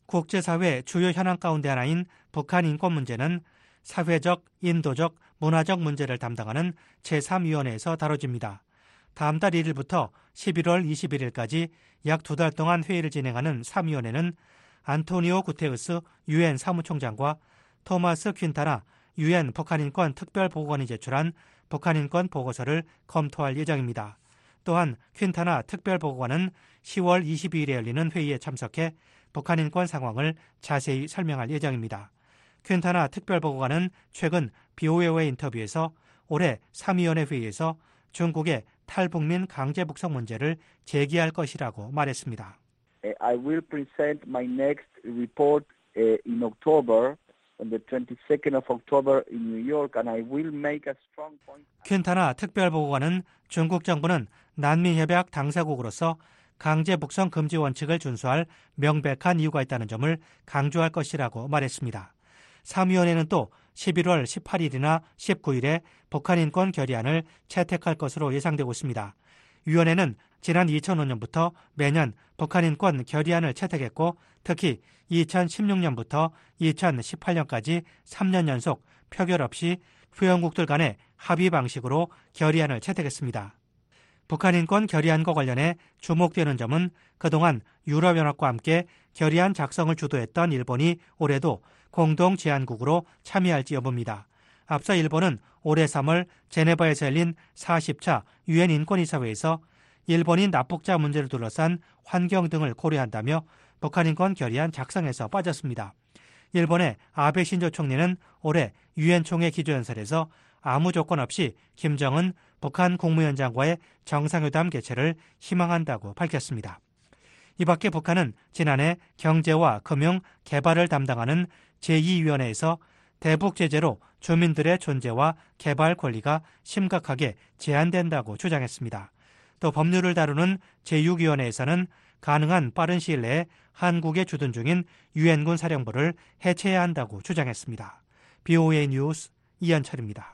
국제사회 주요 현안 가운데 하나인 북한 인권 문제는 사회적, 인도적, 문화적 문제를 담당하는 제삼 위원회에서 다뤄집니다. 다음 달 일일부터 십일월 이십일일까지 약 두 달 동안 회의를 진행하는 삼 위원회는 안토니오 구테우스 유엔 사무총장과 토마스 퀸타나 유엔 북한인권 특별보고관이 제출한 북한인권 보고서를 검토할 예정입니다. 또한 퀸타나 특별보고관은 시월 이십이일에 열리는 회의에 참석해 북한인권 상황을 자세히 설명할 예정입니다. 퀸타나 특별보고관은 최근 비오에이와의 인터뷰에서 올해 삼 위원회 회의에서 중국의 탈북민 강제 북송 문제를 제기할 것이라고 말했습니다. I will present my next report in October, on the twenty-second of October in New York, and I will make a strong point. 퀸타나 특별보고관은 중국 정부는 난민협약 당사국으로서 강제 북송 금지 원칙을 준수할 명백한 이유가 있다는 점을 강조할 것이라고 말했습니다. 삼 위원회는 또 십일월 십팔일이나 십구일에 북한인권 결의안을 채택할 것으로 예상되고 있습니다. 위원회는 지난 이천오년부터 매년 북한인권 결의안을 채택했고 특히 이천십육년부터 이천십팔년까지 삼 년 연속 표결 없이 회원국들 간의 합의 방식으로 결의안을 채택했습니다. 북한인권 결의안과 관련해 주목되는 점은 그동안 유럽연합과 함께 결의안 작성을 주도했던 일본이 올해도 공동 제안국으로 참여할지 여부입니다. 앞서 일본은 올해 삼월 제네바에서 열린 사십차 유엔 인권이사회에서 일본인 납북자 문제를 둘러싼 환경 등을 고려한다며 북한인권 결의안 작성에서 빠졌습니다. 일본의 아베 신조 총리는 올해 유엔 총회 기조연설에서 아무 조건 없이 김정은 북한 국무위원장과의 정상회담 개최를 희망한다고 밝혔습니다. 이 밖에 북한은 지난해 경제와 금융, 개발을 담당하는 제이 위원회에서 대북 제재로 주민들의 존재와 개발 권리가 심각하게 제한된다고 주장했습니다. 또 법률을 다루는 제육 위원회에서는 가능한 빠른 시일 내에 한국에 주둔 중인 유엔군 사령부를 해체해야 한다고 주장했습니다. 비오에이 뉴스 이현철입니다.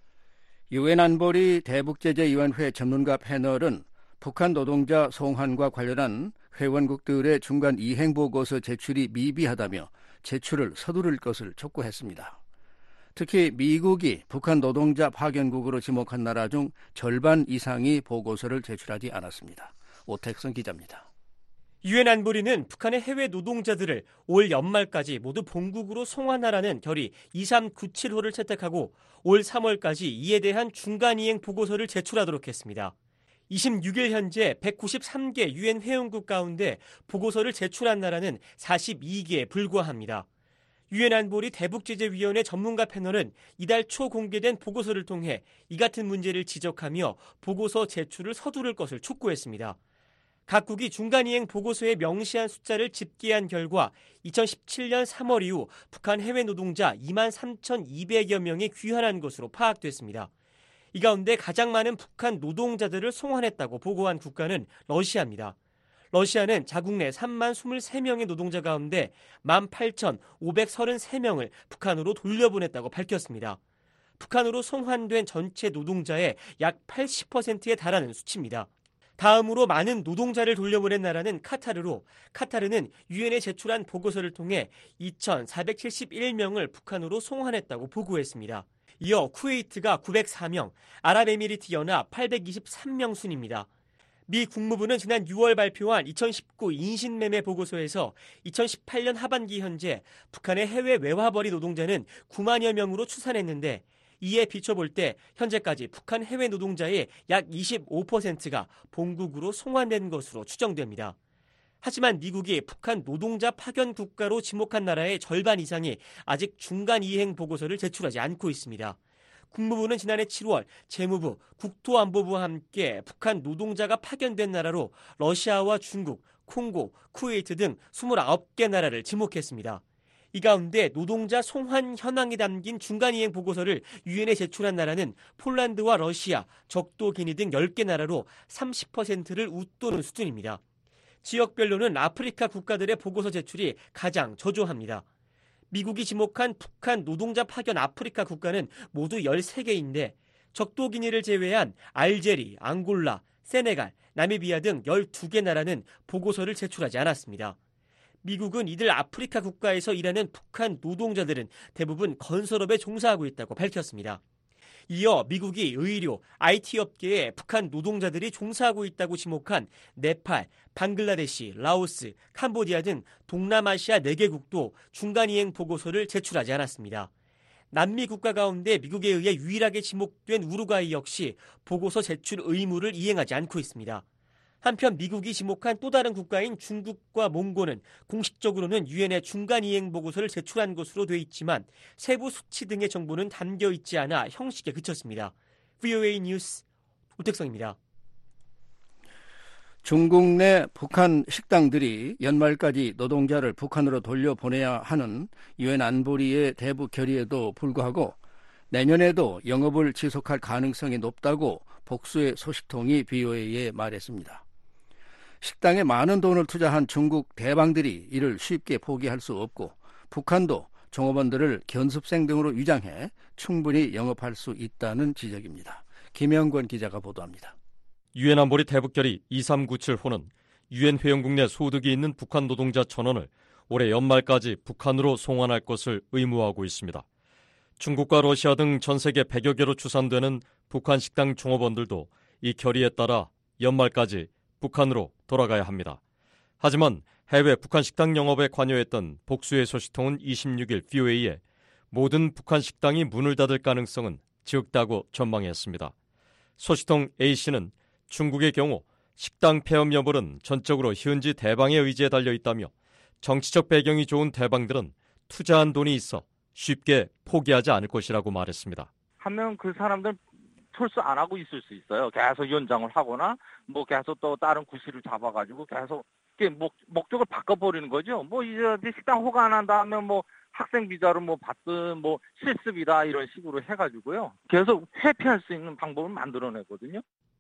유엔 안보리 대북제재위원회 전문가 패널은 북한 노동자 송환과 관련한 회원국들의 중간 이행보고서 제출이 미비하다며 제출을 서두를 것을 촉구했습니다. 특히 미국이 북한 노동자 파견국으로 지목한 나라 중 절반 이상이 보고서를 제출하지 않았습니다. 오택선 기자입니다. 유엔 안보리는 북한의 해외 노동자들을 올 연말까지 모두 본국으로 송환하라는 결의 이삼구칠호를 채택하고 올 삼월까지 이에 대한 중간이행 보고서를 제출하도록 했습니다. 이십육일 현재 백구십삼개 유엔 회원국 가운데 보고서를 제출한 나라는 사십이개에 불과합니다. 유엔 안보리 대북제재위원회 전문가 패널은 이달 초 공개된 보고서를 통해 이 같은 문제를 지적하며 보고서 제출을 서두를 것을 촉구했습니다. 각국이 중간이행 보고서에 명시한 숫자를 집계한 결과 이천십칠년 삼월 이후 북한 해외 노동자 이만 삼천이백여 명이 귀환한 것으로 파악됐습니다. 이 가운데 가장 많은 북한 노동자들을 송환했다고 보고한 국가는 러시아입니다. 러시아는 자국 내 삼만 이십삼 명의 노동자 가운데 만 팔천오백삼십삼 명을 북한으로 돌려보냈다고 밝혔습니다. 북한으로 송환된 전체 노동자의 약 팔십 퍼센트에 달하는 수치입니다. 다음으로 많은 노동자를 돌려보낸 나라는 카타르로 카타르는 유엔에 제출한 보고서를 통해 이천사백칠십일 명을 북한으로 송환했다고 보고했습니다. 이어 쿠웨이트가 구백사 명, 아랍에미리트 연합 팔백이십삼 명 순입니다. 미 국무부는 지난 유월 발표한 이천십구 인신매매 보고서에서 이천십팔년 하반기 현재 북한의 해외 외화벌이 노동자는 구만여 명으로 추산했는데 이에 비춰볼 때 현재까지 북한 해외 노동자의 약 이십오 퍼센트가 본국으로 송환된 것으로 추정됩니다. 하지만 미국이 북한 노동자 파견 국가로 지목한 나라의 절반 이상이 아직 중간 이행 보고서를 제출하지 않고 있습니다. 국무부는 지난해 칠월 재무부, 국토안보부와 함께 북한 노동자가 파견된 나라로 러시아와 중국, 콩고, 쿠웨이트 등 이십구 개 나라를 지목했습니다. 이 가운데 노동자 송환 현황이 담긴 중간이행 보고서를 유엔에 제출한 나라는 폴란드와 러시아, 적도 기니 등 열 개 나라로 삼십 퍼센트를 웃도는 수준입니다. 지역별로는 아프리카 국가들의 보고서 제출이 가장 저조합니다. 미국이 지목한 북한 노동자 파견 아프리카 국가는 모두 열세 개인데 적도 기니를 제외한 알제리, 앙골라, 세네갈, 나미비아 등 열두 개 나라는 보고서를 제출하지 않았습니다. 미국은 이들 아프리카 국가에서 일하는 북한 노동자들은 대부분 건설업에 종사하고 있다고 밝혔습니다. 이어 미국이 의료, 아이티 업계에 북한 노동자들이 종사하고 있다고 지목한 네팔, 방글라데시, 라오스, 캄보디아 등 동남아시아 네 개국도 중간이행 보고서를 제출하지 않았습니다. 남미 국가 가운데 미국에 의해 유일하게 지목된 우루과이 역시 보고서 제출 의무를 이행하지 않고 있습니다. 한편 미국이 지목한 또 다른 국가인 중국과 몽고는 공식적으로는 유엔에 중간이행 보고서를 제출한 것으로 돼 있지만 세부 수치 등의 정보는 담겨 있지 않아 형식에 그쳤습니다. 브이오에이 뉴스 오택성입니다. 중국 내 북한 식당들이 연말까지 노동자를 북한으로 돌려보내야 하는 유엔 안보리의 대북 결의에도 불구하고 내년에도 영업을 지속할 가능성이 높다고 복수의 소식통이 브이오에이에 말했습니다. 식당에 많은 돈을 투자한 중국 대방들이 이를 쉽게 포기할 수 없고 북한도 종업원들을 견습생 등으로 위장해 충분히 영업할 수 있다는 지적입니다. 김영권 기자가 보도합니다. 유엔 안보리 대북결의 이삼구칠 호는 유엔 회원국 내 소득이 있는 북한 노동자 천원을 올해 연말까지 북한으로 송환할 것을 의무화하고 있습니다. 중국과 러시아 등 전 세계 백여 개로 추산되는 북한 식당 종업원들도 이 결의에 따라 연말까지 북한으로 돌아가야 합니다. 하지만 해외 북한 식당 영업에 관여했던 복수의 소식통은 이십육일 브이오에이에 모든 북한 식당이 문을 닫을 가능성은 적다고 전망했습니다. 소식통 A씨는 중국의 경우 식당 폐업 여부는 전적으로 현지 대방의 의지에 달려있다며 정치적 배경이 좋은 대방들은 투자한 돈이 있어 쉽게 포기하지 않을 것이라고 말했습니다. 하면 그 사람들은 철수 안 하고 있을 수 있어요. 계속 연장을 하거나 뭐 계속 또 다른 구실을 잡아가지고 계속 목, 목적을 바꿔버리는 거죠. 뭐 이제 식당 허가 안 한다 하면 뭐 학생 비자로 뭐 받든 뭐 실습이다 이런 식으로 해가지고요. 계속 회피할 수 있는 방법을 만들어내거든요.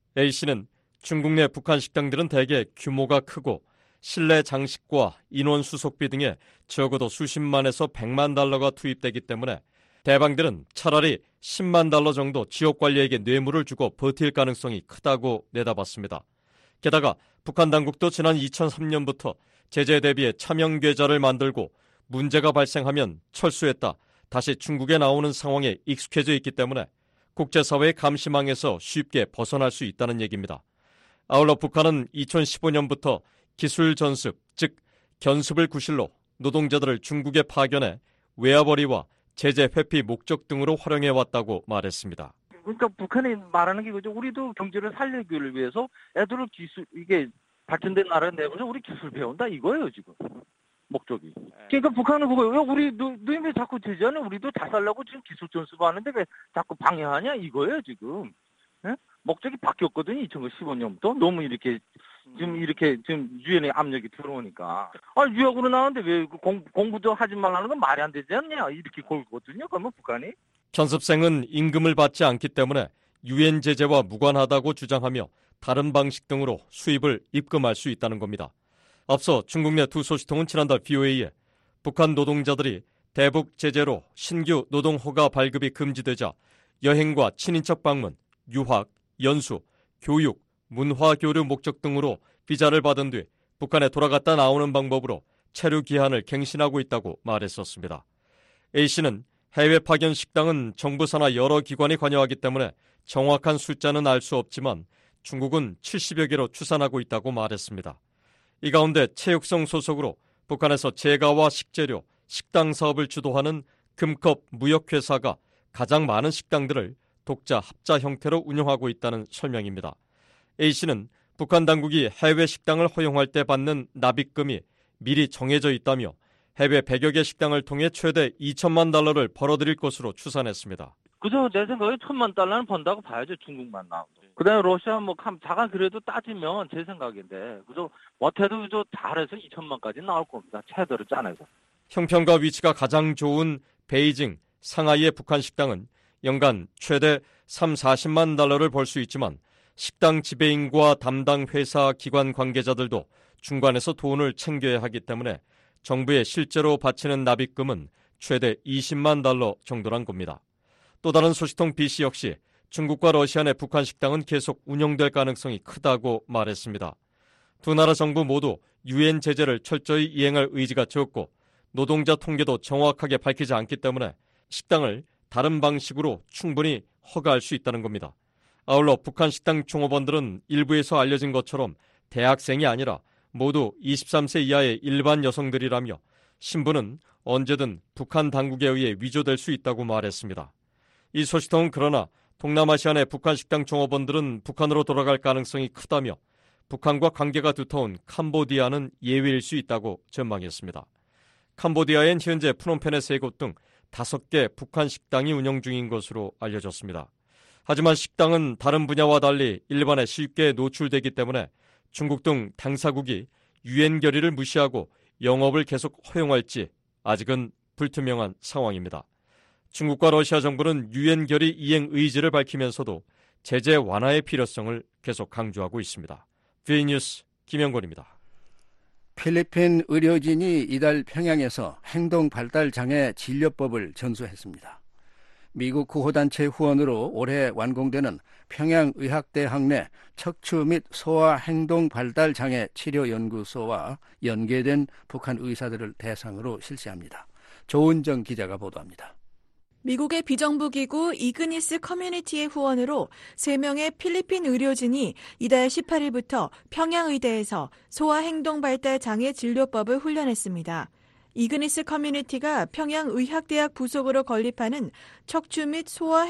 A씨는 중국 내 북한 식당들은 대개 규모가 크고 실내 장식과 인원 수속비 등에 적어도 수십만에서 백만 달러가 투입되기 때문에 대방들은 차라리 십만 달러 정도 지역관리에게 뇌물을 주고 버틸 가능성이 크다고 내다봤습니다. 게다가 북한 당국도 지난 이천삼 년부터 제재 대비해 차명 계좌를 만들고 문제가 발생하면 철수했다 다시 중국에 나오는 상황에 익숙해져 있기 때문에 국제사회의 감시망에서 쉽게 벗어날 수 있다는 얘기입니다. 아울러 북한은 이천십오 년부터 기술 전습, 즉 견습을 구실로 노동자들을 중국에 파견해 외화벌이와 제재 회피 목적 등으로 활용해왔다고 말했습니다. 그러니까 북한이 말하는 게 그죠. 우리도 경제를 살리기를 위해서 애들을 기술 이게 발전된 나라에 내고서 우리 기술 배운다 이거예요 지금 목적이. 그러니까 북한은 그거예요. 왜 우리 너희 왜 자꾸 제재하냐? 우리도 잘 살려고 지금 기술 전수하는데 왜 자꾸 방해하냐 이거예요 지금. 예? 목적이 바뀌었거든요. 이천십오 년부터 너무 이렇게 지금 이렇게 지금 유엔의 압력이 들어오니까 아 유학으로 나왔는데 왜 공, 공부도 하지 말라는 건 말이 안 되지 않냐 이렇게 걸거든요. 그러면 북한이. 견습생은 임금을 받지 않기 때문에 유엔 제재와 무관하다고 주장하며 다른 방식 등으로 수입을 입금할 수 있다는 겁니다. 앞서 중국 내 두 소식통은 지난달 브이오에이에 북한 노동자들이 대북 제재로 신규 노동 허가 발급이 금지되자 여행과 친인척 방문, 유학, 연수, 교육, 문화교류 목적 등으로 비자를 받은 뒤 북한에 돌아갔다 나오는 방법으로 체류 기한을 갱신하고 있다고 말했었습니다. A씨는 해외 파견 식당은 정부 산하 여러 기관이 관여하기 때문에 정확한 숫자는 알 수 없지만 중국은 칠십여 개로 추산하고 있다고 말했습니다. 이 가운데 체육성 소속으로 북한에서 제과와 식재료, 식당 사업을 주도하는 금컵 무역회사가 가장 많은 식당들을 독자 합자 형태로 운영하고 있다는 설명입니다. A씨는 북한 당국이 해외 식당을 허용할 때 받는 납입금이 미리 정해져 있다며 해외 백여 개 식당을 통해 최대 이천만 달러를 벌어들일 것으로 추산했습니다. 그저 내 생각에 천만 달러는 번다고 봐야죠. 중국만 나오고. 그다음에 러시아 뭐 자가 그래도 따지면 제 생각인데 그저 못해도 저 잘해서 이천만까지 나올 겁니다. 최대로 짜내서. 형평과 위치가 가장 좋은 베이징, 상하이의 북한 식당은 연간 최대 삼사십만 달러를 벌 수 있지만 식당 지배인과 담당 회사 기관 관계자들도 중간에서 돈을 챙겨야 하기 때문에 정부에 실제로 바치는 납입금은 최대 이십만 달러 정도란 겁니다. 또 다른 소식통 비씨 역시 중국과 러시아 내 북한 식당은 계속 운영될 가능성이 크다고 말했습니다. 두 나라 정부 모두 유엔 제재를 철저히 이행할 의지가 적고 노동자 통계도 정확하게 밝히지 않기 때문에 식당을 다른 방식으로 충분히 허가할 수 있다는 겁니다. 아울러 북한 식당 종업원들은 일부에서 알려진 것처럼 대학생이 아니라 모두 이십삼 세 이하의 일반 여성들이라며 신분은 언제든 북한 당국에 의해 위조될 수 있다고 말했습니다. 이 소식통은 그러나 동남아시아 내 북한 식당 종업원들은 북한으로 돌아갈 가능성이 크다며 북한과 관계가 두터운 캄보디아는 예외일 수 있다고 전망했습니다. 캄보디아엔 현재 프놈펜의 세 곳 등 다섯 개 북한 식당이 운영 중인 것으로 알려졌습니다. 하지만 식당은 다른 분야와 달리 일반에 쉽게 노출되기 때문에 중국 등 당사국이 유엔 결의를 무시하고 영업을 계속 허용할지 아직은 불투명한 상황입니다. 중국과 러시아 정부는 유엔 결의 이행 의지를 밝히면서도 제재 완화의 필요성을 계속 강조하고 있습니다. 브이오에이 뉴스 김영권입니다. 필리핀 의료진이 이달 평양에서 행동발달장애 진료법을 전수했습니다. 미국 구호단체 후원으로 올해 완공되는 평양의학대학 내 척추 및 소아행동발달장애 치료연구소와 연계된 북한 의사들을 대상으로 실시합니다. 조은정 기자가 보도합니다. 미국의 비정부 기구 이그니스 커뮤니티의 후원으로 세 명의 필리핀 의료진이 이달 십팔 일부터 평양의대에서 소아행동발달장애 진료법을 훈련했습니다. 이그니스 커뮤니티가 평양의학대학 부속으로 건립하는 척추 및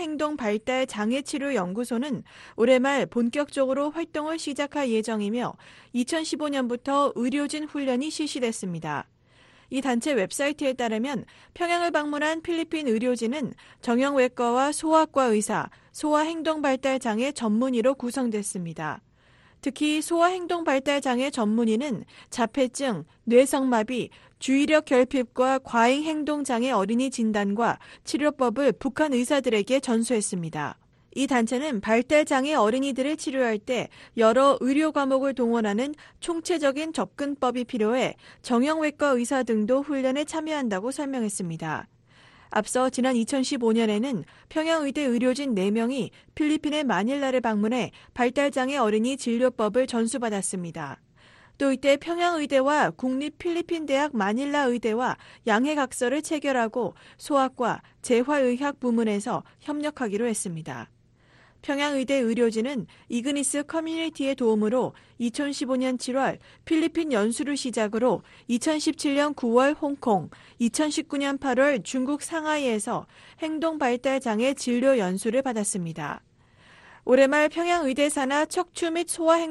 소아행동발달장애치료연구소는 올해 말 본격적으로 활동을 시작할 예정이며 이천십오 년부터 의료진 훈련이 실시됐습니다. 이 단체 웹사이트에 따르면 평양을 방문한 필리핀 의료진은 정형외과와 소아과 의사, 소아행동발달장애 전문의로 구성됐습니다. 특히 소아행동발달장애 전문의는 자폐증, 뇌성마비, 주의력 결핍과 과잉행동장애 어린이 진단과 치료법을 북한 의사들에게 전수했습니다. 이 단체는 발달장애 어린이들을 치료할 때 여러 의료 과목을 동원하는 총체적인 접근법이 필요해 정형외과 의사 등도 훈련에 참여한다고 설명했습니다. 앞서 지난 이천십오 년에는 평양의대 의료진 네 명이 필리핀의 마닐라를 방문해 발달장애 어린이 진료법을 전수받았습니다. 또 이때 평양의대와 국립필리핀대학 마닐라의대와 양해각서를 체결하고 소아과, 재활의학 부문에서 협력하기로 했습니다. 평양의대 의료진은 이그니스 커뮤니티의 도움으로 이천십오 년 칠월 필리핀 연수를 시작으로 이천십칠 년 구월 홍콩, 이천십구 년 팔월 중국 상하이에서 행동발달장애 진료 연수를 받았습니다. 올해 말 평양의대 산하 척추 및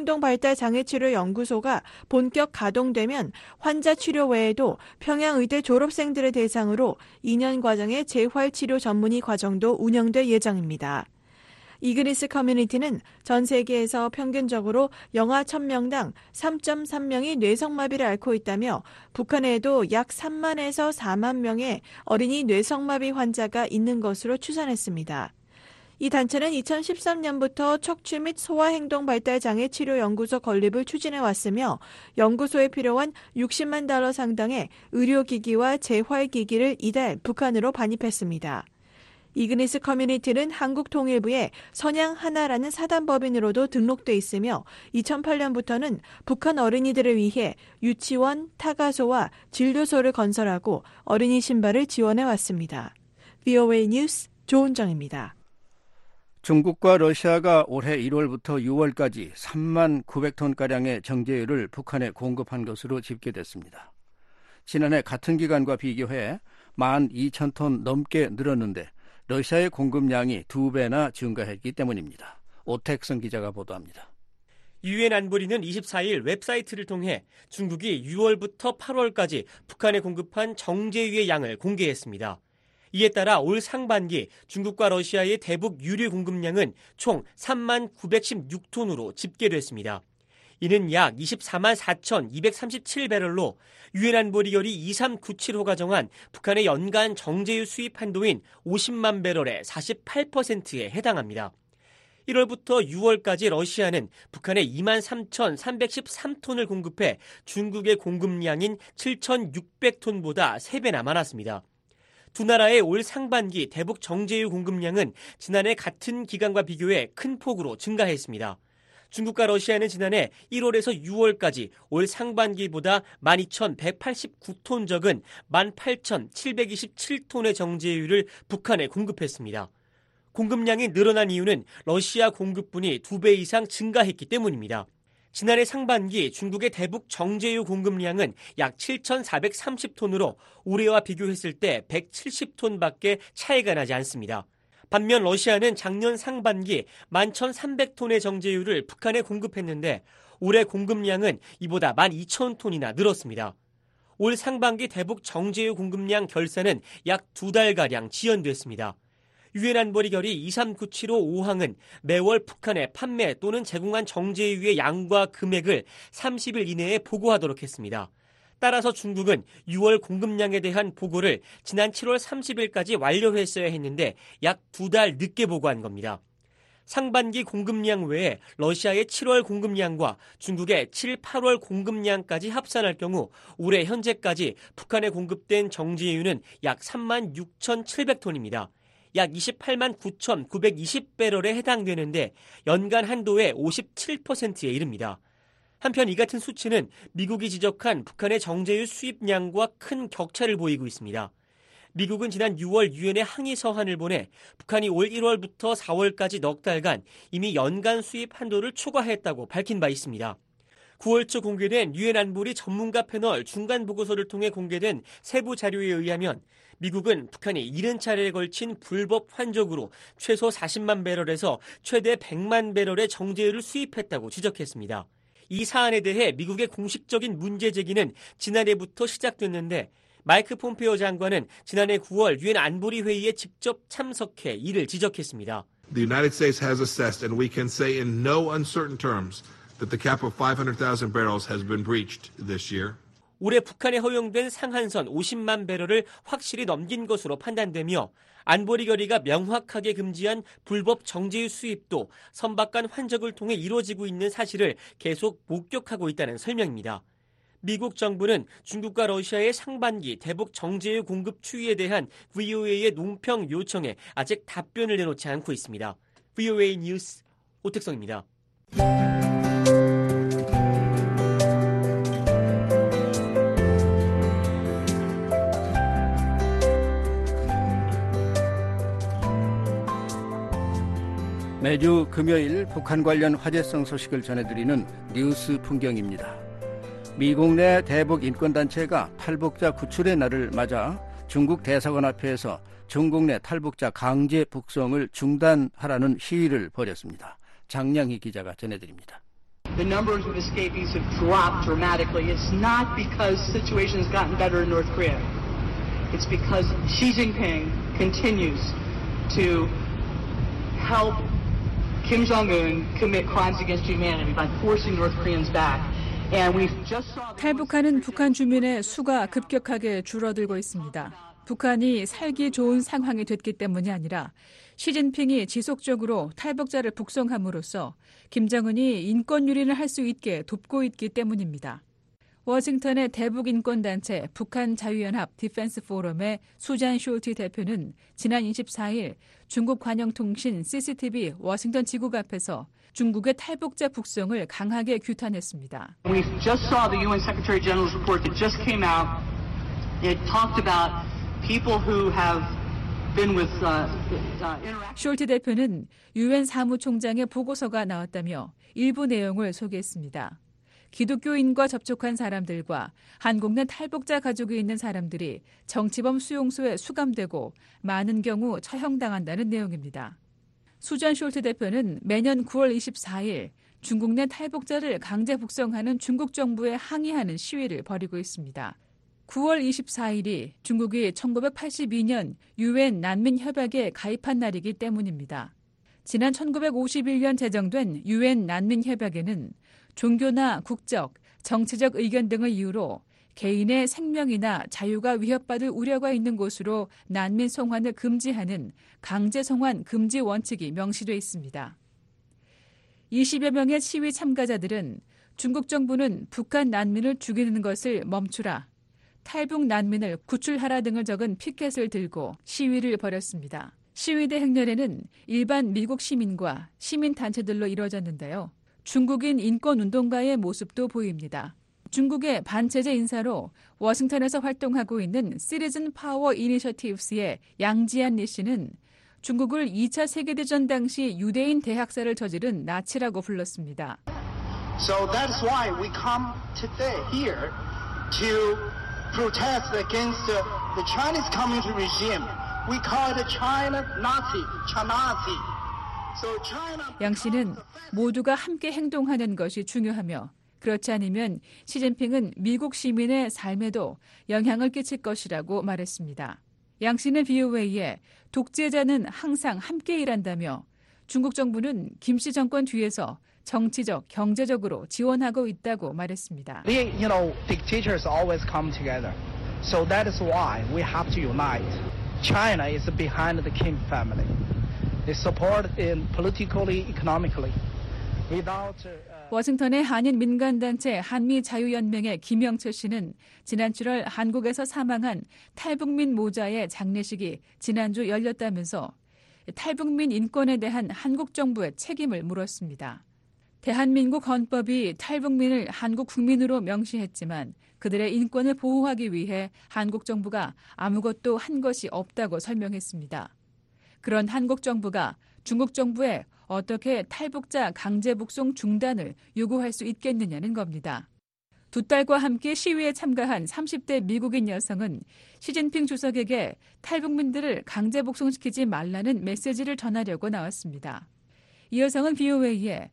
소아행동발달장애치료연구소가 본격 가동되면 환자 치료 외에도 평양의대 졸업생들을 대상으로 이 년 과정의 재활치료 전문의 과정도 운영될 예정입니다. 이그니스 커뮤니티는 전 세계에서 평균적으로 영아 천 명당 삼 점 삼 명이 뇌성마비를 앓고 있다며 북한에도 약 삼만에서 사만 명의 어린이 뇌성마비 환자가 있는 것으로 추산했습니다. 이 단체는 이천십삼 년부터 척추 및 소아행동발달장애 치료연구소 건립을 추진해왔으며 연구소에 필요한 육십만 달러 상당의 의료기기와 재활기기를 이달 북한으로 반입했습니다. 이그니스 커뮤니티는 한국통일부에 선양 하나라는 사단법인으로도 등록돼 있으며 이천팔 년부터는 북한 어린이들을 위해 유치원, 타가소와 진료소를 건설하고 어린이 신발을 지원해왔습니다. 브이오에이 뉴스 조은정입니다. 중국과 러시아가 올해 일월부터 유월까지 삼만 구백 톤가량의 정제유를 북한에 공급한 것으로 집계됐습니다. 지난해 같은 기간과 비교해 만 이천 톤 넘게 늘었는데 러시아의 공급량이 두 배나 증가했기 때문입니다. 오택성 기자가 보도합니다. 유엔 안보리는 이십사 일 웹사이트를 통해 중국이 유월부터 팔월까지 북한에 공급한 정제유의 양을 공개했습니다. 이에 따라 올 상반기 중국과 러시아의 대북 유류 공급량은 총 삼만 구백십육 톤으로 집계됐습니다. 이는 약 이십사만 사천이백삼십칠 배럴로 유엔 안보리 결의 이삼구칠호가 정한 북한의 연간 정제유 수입 한도인 오십만 배럴의 사십팔 퍼센트에 해당합니다. 일월부터 유월까지 러시아는 북한에 이만 삼천삼백십삼 톤을 공급해 중국의 공급량인 칠천육백 톤보다 세 배나 많았습니다. 두 나라의 올 상반기 대북 정제유 공급량은 지난해 같은 기간과 비교해 큰 폭으로 증가했습니다. 중국과 러시아는 지난해 일월에서 유월까지 올 상반기보다 만 이천백팔십구 톤 적은 만 팔천칠백이십칠 톤의 정제유를 북한에 공급했습니다. 공급량이 늘어난 이유는 러시아 공급분이 두 배 이상 증가했기 때문입니다. 지난해 상반기 중국의 대북 정제유 공급량은 약 칠천사백삼십 톤으로 올해와 비교했을 때 백칠십 톤밖에 차이가 나지 않습니다. 반면 러시아는 작년 상반기 만 천삼백 톤의 정제유를 북한에 공급했는데 올해 공급량은 이보다 만 이천 톤이나 늘었습니다. 올 상반기 대북 정제유 공급량 결산은 약 두 달가량 지연됐습니다. 유엔 안보리 결의 이삼구칠호 오 항은 매월 북한에 판매 또는 제공한 정제유의 양과 금액을 삼십 일 이내에 보고하도록 했습니다. 따라서 중국은 유월 공급량에 대한 보고를 지난 칠월 삼십일까지 완료했어야 했는데 약 두 달 늦게 보고한 겁니다. 상반기 공급량 외에 러시아의 칠월 공급량과 중국의 칠, 팔월 공급량까지 합산할 경우 올해 현재까지 북한에 공급된 정제유는 약 삼만 육천칠백 톤입니다. 약 이십팔만 구천구백이십 배럴에 해당되는데 연간 한도의 오십칠 퍼센트에 이릅니다. 한편 이 같은 수치는 미국이 지적한 북한의 정제유 수입량과 큰 격차를 보이고 있습니다. 미국은 지난 유월 유엔에 항의 서한을 보내 북한이 올 일월부터 사월까지 넉 달간 이미 연간 수입 한도를 초과했다고 밝힌 바 있습니다. 구월 초 공개된 유엔 안보리 전문가 패널 중간 보고서를 통해 공개된 세부 자료에 의하면 미국은 북한이 칠십 차례에 걸친 불법 환적으로 최소 사십만 배럴에서 최대 백만 배럴의 정제유를 수입했다고 지적했습니다. 이 사안에 대해 미국의 공식적인 문제 제기는 지난해부터 시작됐는데 마이크 폼페오 장관은 지난해 구월 유엔 안보리 회의에 직접 참석해 이를 지적했습니다. The United States has assessed, and we can say in no uncertain terms, that the cap of five hundred thousand barrels has been breached this year. 올해 북한에 허용된 상한선 오십만 배럴을 확실히 넘긴 것으로 판단되며 안보리 결의가 명확하게 금지한 불법 정제유 수입도 선박간 환적을 통해 이루어지고 있는 사실을 계속 목격하고 있다는 설명입니다. 미국 정부는 중국과 러시아의 상반기 대북 정제유 공급 추이에 대한 브이오에이의 논평 요청에 아직 답변을 내놓지 않고 있습니다. 브이오에이 뉴스 오택성입니다. 매주 금요일 북한 관련 화제성 소식을 전해드리는 뉴스 풍경입니다. 미국 내 대북 인권단체가 탈북자 구출의 날을 맞아 중국 대사관 앞에서 중국 내 탈북자 강제 북송을 중단하라는 시위를 벌였습니다. 장량희 기자가 전해드립니다. The numbers of escapees have dropped dramatically. It's not because the situation has gotten better in North Korea. It's because Xi Jinping continues to help Kim Jong-un commit crimes against humanity by forcing North Koreans back. And we've just saw 탈북하는 북한 주민의 수가 급격하게 줄어들고 있습니다. 북한이 살기 좋은 상황이 됐기 때문이 아니라 시진핑이 지속적으로 탈북자를 북송함으로써 김정은이 인권 유린을 할 수 있게 돕고 있기 때문입니다. 워싱턴의 대북 인권단체 북한 자유연합 디펜스 포럼의 수잔 숄티 대표는 지난 이십사일 중국 관영통신 씨씨티비 워싱턴 지국 앞에서 중국의 탈북자 북송을 강하게 규탄했습니다. We just saw the 유엔 Secretary General's report that just came out. It talked about people who have been with uh, uh, 숄티 대표는 유엔 사무총장의 보고서가 나왔다며 일부 내용을 소개했습니다. 기독교인과 접촉한 사람들과 한국 내 탈북자 가족이 있는 사람들이 정치범 수용소에 수감되고 많은 경우 처형당한다는 내용입니다. 수잔 숄트 대표는 매년 구월 이십사일 중국 내 탈북자를 강제 북송하는 중국 정부에 항의하는 시위를 벌이고 있습니다. 구월 이십사일이 중국이 천구백팔십이년 유엔 난민협약에 가입한 날이기 때문입니다. 지난 천구백오십일년 제정된 유엔 난민협약에는 종교나 국적, 정치적 의견 등을 이유로 개인의 생명이나 자유가 위협받을 우려가 있는 곳으로 난민 송환을 금지하는 강제 송환 금지 원칙이 명시돼 있습니다. 이십여 명의 시위 참가자들은 중국 정부는 북한 난민을 죽이는 것을 멈추라, 탈북 난민을 구출하라 등을 적은 피켓을 들고 시위를 벌였습니다. 시위대 행렬에는 일반 미국 시민과 시민단체들로 이루어졌는데요. 중국인 인권운동가의 모습도 보입니다. 중국의 반체제 인사로 워싱턴에서 활동하고 있는 시리즌 파워 이니셔티브스의 양지안 리 씨는 중국을 이 차 세계대전 당시 유대인 대학살을 저지른 나치라고 불렀습니다. So that's why we come today here to protest against the Chinese communist regime. We call it China Nazi, Chinazi. So China. 양 씨는 모두가 함께 행동하는 것이 중요하며 그렇지 않으면 시진핑은 미국 시민의 삶에도 영향을 끼칠 것이라고 말했습니다. 양 씨는 브이오에이에 독재자는 항상 함께 일한다며 중국 정부는 김씨 정권 뒤에서 정치적, 경제적으로 지원하고 있다고 말했습니다. You know, dictators always come together. So that is why we have to unite. China is behind the Kim family. They support in politically, economically. Without 워싱턴의 한인 민간단체 한미자유연맹의 김영철 씨는 지난 칠월 한국에서 사망한 탈북민 모자의 장례식이 지난주 열렸다면서 탈북민 인권에 대한 한국 정부의 책임을 물었습니다. 대한민국 헌법이 탈북민을 한국 국민으로 명시했지만 그들의 인권을 보호하기 위해 한국 정부가 아무것도 한 것이 없다고 설명했습니다. 그런 한국 정부가 중국 정부에 어떻게 탈북자 강제 북송 중단을 요구할 수 있겠느냐는 겁니다. 두 딸과 함께 시위에 참가한 삼십 대 미국인 여성은 시진핑 주석에게 탈북민들을 강제 북송시키지 말라는 메시지를 전하려고 나왔습니다. 이 여성은 브이오에이에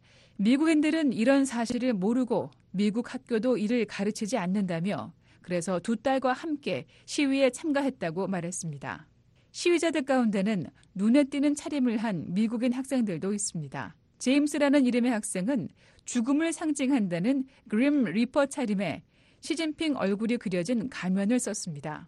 미국인들은 이런 사실을 모르고 미국 학교도 이를 가르치지 않는다며 그래서 두 딸과 함께 시위에 참가했다고 말했습니다. 시위자들 가운데는 눈에 띄는 차림을 한 미국인 학생들도 있습니다. 제임스라는 이름의 학생은 죽음을 상징한다는 그림 리퍼 차림에 시진핑 얼굴이 그려진 가면을 썼습니다.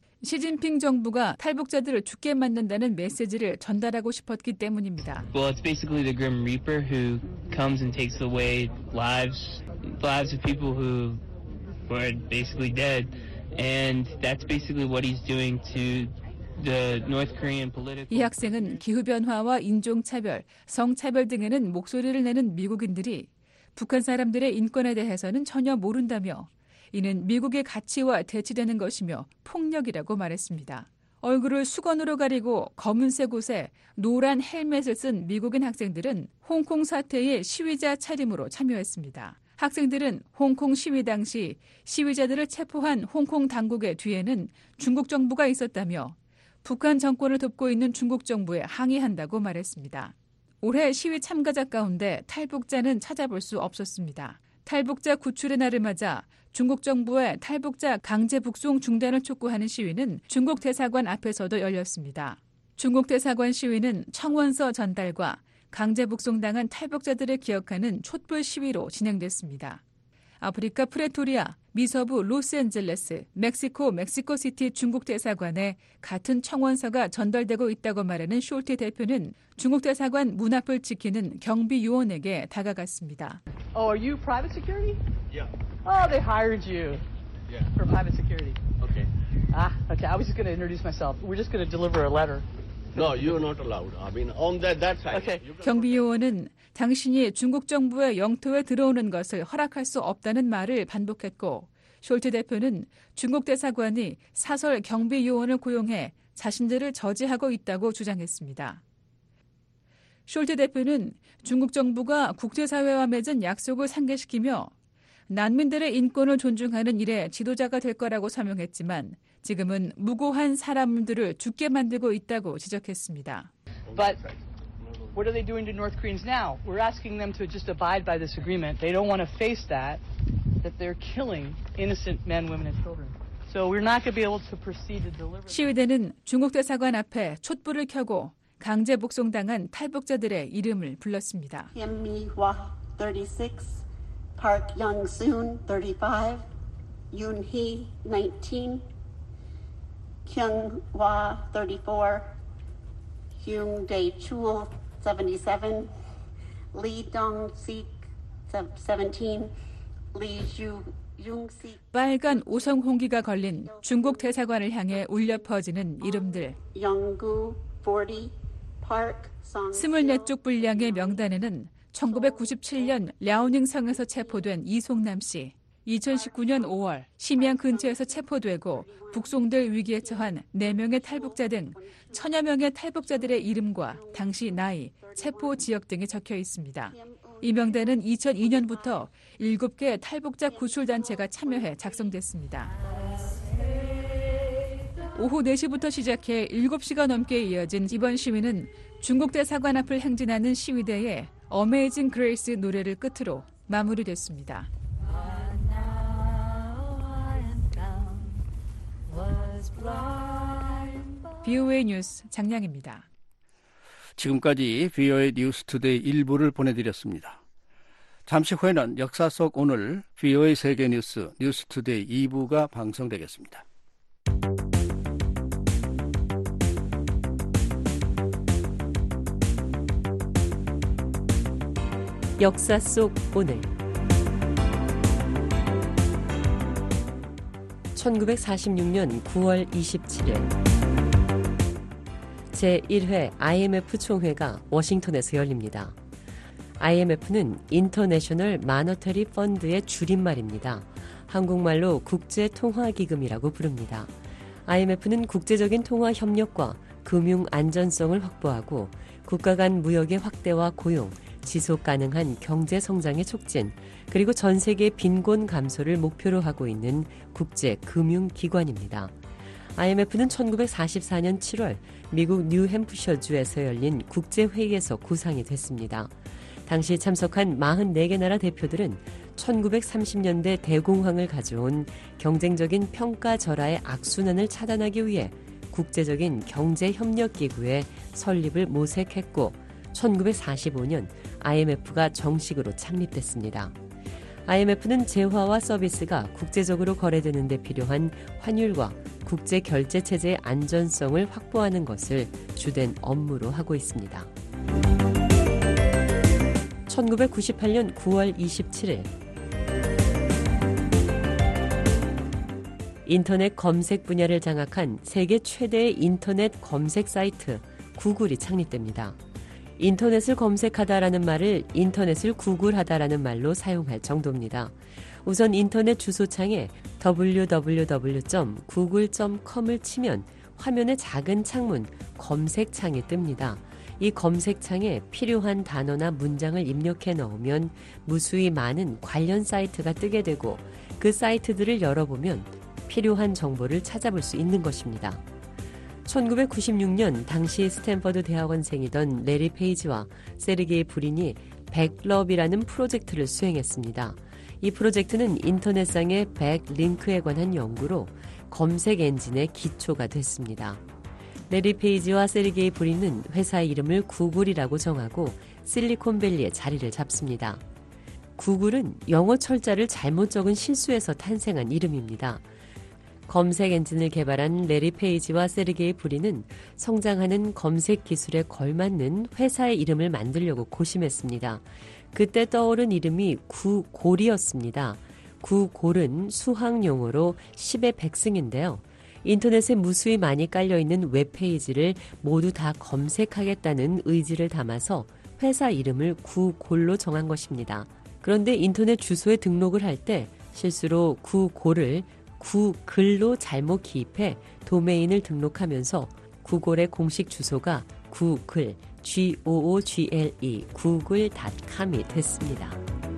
시진핑 정부가 탈북자들을 죽게 만든다는 메시지를 전달하고 싶었기 때문입니다. Well, it's basically the Grim Reaper who comes and takes away lives, lives of people who were basically dead, and that's basically what he's doing to the North Korean political. 이 학생은 기후변화와 인종차별, 성차별 등에는 목소리를 내는 미국인들이 북한 사람들의 인권에 대해서는 전혀 모른다며 이는 미국의 가치와 대치되는 것이며 폭력이라고 말했습니다. 얼굴을 수건으로 가리고 검은색 옷에 노란 헬멧을 쓴 미국인 학생들은 홍콩 사태의 시위자 차림으로 참여했습니다. 학생들은 홍콩 시위 당시 시위자들을 체포한 홍콩 당국의 뒤에는 중국 정부가 있었다며 북한 정권을 돕고 있는 중국 정부에 항의한다고 말했습니다. 올해 시위 참가자 가운데 탈북자는 찾아볼 수 없었습니다. 탈북자 구출의 날을 맞아 중국 정부의 탈북자 강제 북송 중단을 촉구하는 시위는 중국 대사관 앞에서도 열렸습니다. 중국 대사관 시위는 청원서 전달과 강제 북송당한 탈북자들을 기억하는 촛불 시위로 진행됐습니다. 아프리카 프레토리아, 미서부 로스앤젤레스, 멕시코 멕시코시티 중국 대사관에 같은 청원서가 전달되고 있다고 말하는 숄트 대표는 중국 대사관 문 앞을 지키는 경비 요원에게 다가갔습니다. Oh, are you private security? Yeah. Oh, they hired you Yeah. for private security. Okay. Ah, okay. I was just going to introduce myself. We're just going to deliver a letter. No, you're not allowed. I mean, on that that side. Okay. 경비 요원은 당신이 중국 정부의 영토에 들어오는 것을 허락할 수 없다는 말을 반복했고 숄트 대표는 중국 대사관이 사설 경비 요원을 고용해 자신들을 저지하고 있다고 주장했습니다. 숄트 대표는 중국 정부가 국제사회와 맺은 약속을 상기시키며 난민들의 인권을 존중하는 일에 지도자가 될 거라고 설명했지만 지금은 무고한 사람들을 죽게 만들고 있다고 지적했습니다. But what are they doing to North Koreans now? We're asking them to just abide by this agreement. They don't want to face that, that they're killing innocent men, women, and children. So we're not going to be able to proceed to deliver. 시위대는 중국 대사관 앞에 촛불을 켜고 강제 북송당한 탈북자들의 이름을 불렀습니다. Tianmihua thirty-six, Park Young-soon, thirty-five, Yoon-hee, nineteen, Kyung-hwa, thirty-four, Hyung-dae-chul, seventy-seven, Lee Dong-sik, seventeen, Lee Ju-yung-sik. 빨간 오성 홍기가 걸린 중국 대사관을 향해 울려 퍼지는 이름들. 영구, 사십, Park 스물네 쪽 분량의 명단에는 천구백구십칠 년 랴오닝성에서 체포된 이송남 씨, 이천십구 년 오월 심양 근처에서 체포되고 북송될 위기에 처한 네 명의 탈북자 등 천여 명의 탈북자들의 이름과 당시 나이, 체포 지역 등이 적혀 있습니다. 이 명단은 이천이 년부터 일곱 개 탈북자 구출단체가 참여해 작성됐습니다. 오후 네 시부터 시작해 일곱 시가 넘게 이어진 이번 시위는 중국 대사관 앞을 행진하는 시위대의 어메이징 그레이스 노래를 끝으로 마무리됐습니다. 비오에이 뉴스 장량입니다. 지금까지 비오에이 뉴스 투데이 일부를 보내드렸습니다. 잠시 후에는 역사 속 오늘 비오에이 세계 뉴스 뉴스 투데이 이 부가 방송되겠습니다. 역사 속 오늘 천구백사십육 년 구월 이십칠일 제일 회 아이엠에프 총회가 워싱턴에서 열립니다. 아이엠에프는 인터내셔널 마너터리 펀드의 줄임말입니다. 한국말로 국제통화기금이라고 부릅니다. 아이엠에프는 국제적인 통화 협력과 금융 안전성을 확보하고 국가 간 무역의 확대와 고용, 지속 가능한 경제 성장의 촉진, 그리고 전 세계 빈곤 감소를 목표로 하고 있는 국제 금융기관입니다. 아이엠에프는 천구백사십사 년 칠월 미국 뉴햄프셔주에서 열린 국제회의에서 구상이 됐습니다. 당시 참석한 사십사 개 나라 대표들은 천구백삼십 년대 대공황을 가져온 경쟁적인 평가절하의 악순환을 차단하기 위해 국제적인 경제협력기구의 설립을 모색했고 천구백사십오 년 아이엠에프가 정식으로 창립됐습니다. 아이엠에프는 재화와 서비스가 국제적으로 거래되는 데 필요한 환율과 국제 결제 체제의 안전성을 확보하는 것을 주된 업무로 하고 있습니다. 천구백구십팔 년 구월 이십칠일 인터넷 검색 분야를 장악한 세계 최대의 인터넷 검색 사이트 구글이 창립됩니다. 인터넷을 검색하다라는 말을 인터넷을 구글하다라는 말로 사용할 정도입니다. 우선 인터넷 주소창에 더블유 더블유 더블유 점 구글 점 컴을 치면 화면에 작은 창문 검색창이 뜹니다. 이 검색창에 필요한 단어나 문장을 입력해 넣으면 무수히 많은 관련 사이트가 뜨게 되고 그 사이트들을 열어보면 필요한 정보를 찾아볼 수 있는 것입니다. 천구백구십육 년 당시 스탠퍼드 대학원생이던 레리 페이지와 세르게이 브린이 백럽이라는 프로젝트를 수행했습니다. 이 프로젝트는 인터넷상의 백링크에 관한 연구로 검색 엔진의 기초가 됐습니다. 레리 페이지와 세르게이 브린은 회사의 이름을 구글이라고 정하고 실리콘밸리에 자리를 잡습니다. 구글은 영어 철자를 잘못 적은 실수에서 탄생한 이름입니다. 검색 엔진을 개발한 레리 페이지와 세르게이 브린은 성장하는 검색 기술에 걸맞는 회사의 이름을 만들려고 고심했습니다. 그때 떠오른 이름이 구골이었습니다. 구골은 수학 용어로 십의 백승인데요. 인터넷에 무수히 많이 깔려있는 웹페이지를 모두 다 검색하겠다는 의지를 담아서 회사 이름을 구골로 정한 것입니다. 그런데 인터넷 주소에 등록을 할 때 실수로 구골을 구글로 잘못 기입해 도메인을 등록하면서 구글의 공식 주소가 구글, G-O-O-G-L-E, 구글 닷컴이 됐습니다.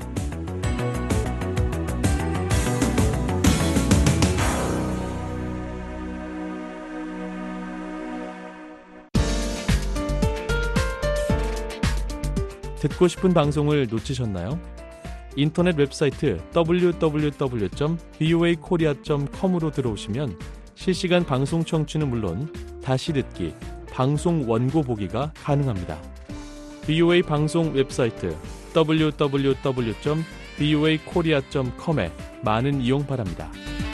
듣고 싶은 방송을 놓치셨나요? 인터넷 웹사이트 더블유 더블유 더블유 점 비오에이 코리아 점 컴으로 들어오시면 실시간 방송 청취는 물론 다시 듣기, 방송 원고 보기가 가능합니다. 비오에이 방송 웹사이트 더블유 더블유 더블유 점 브이오에이 코리아 닷 컴에 많은 이용 바랍니다.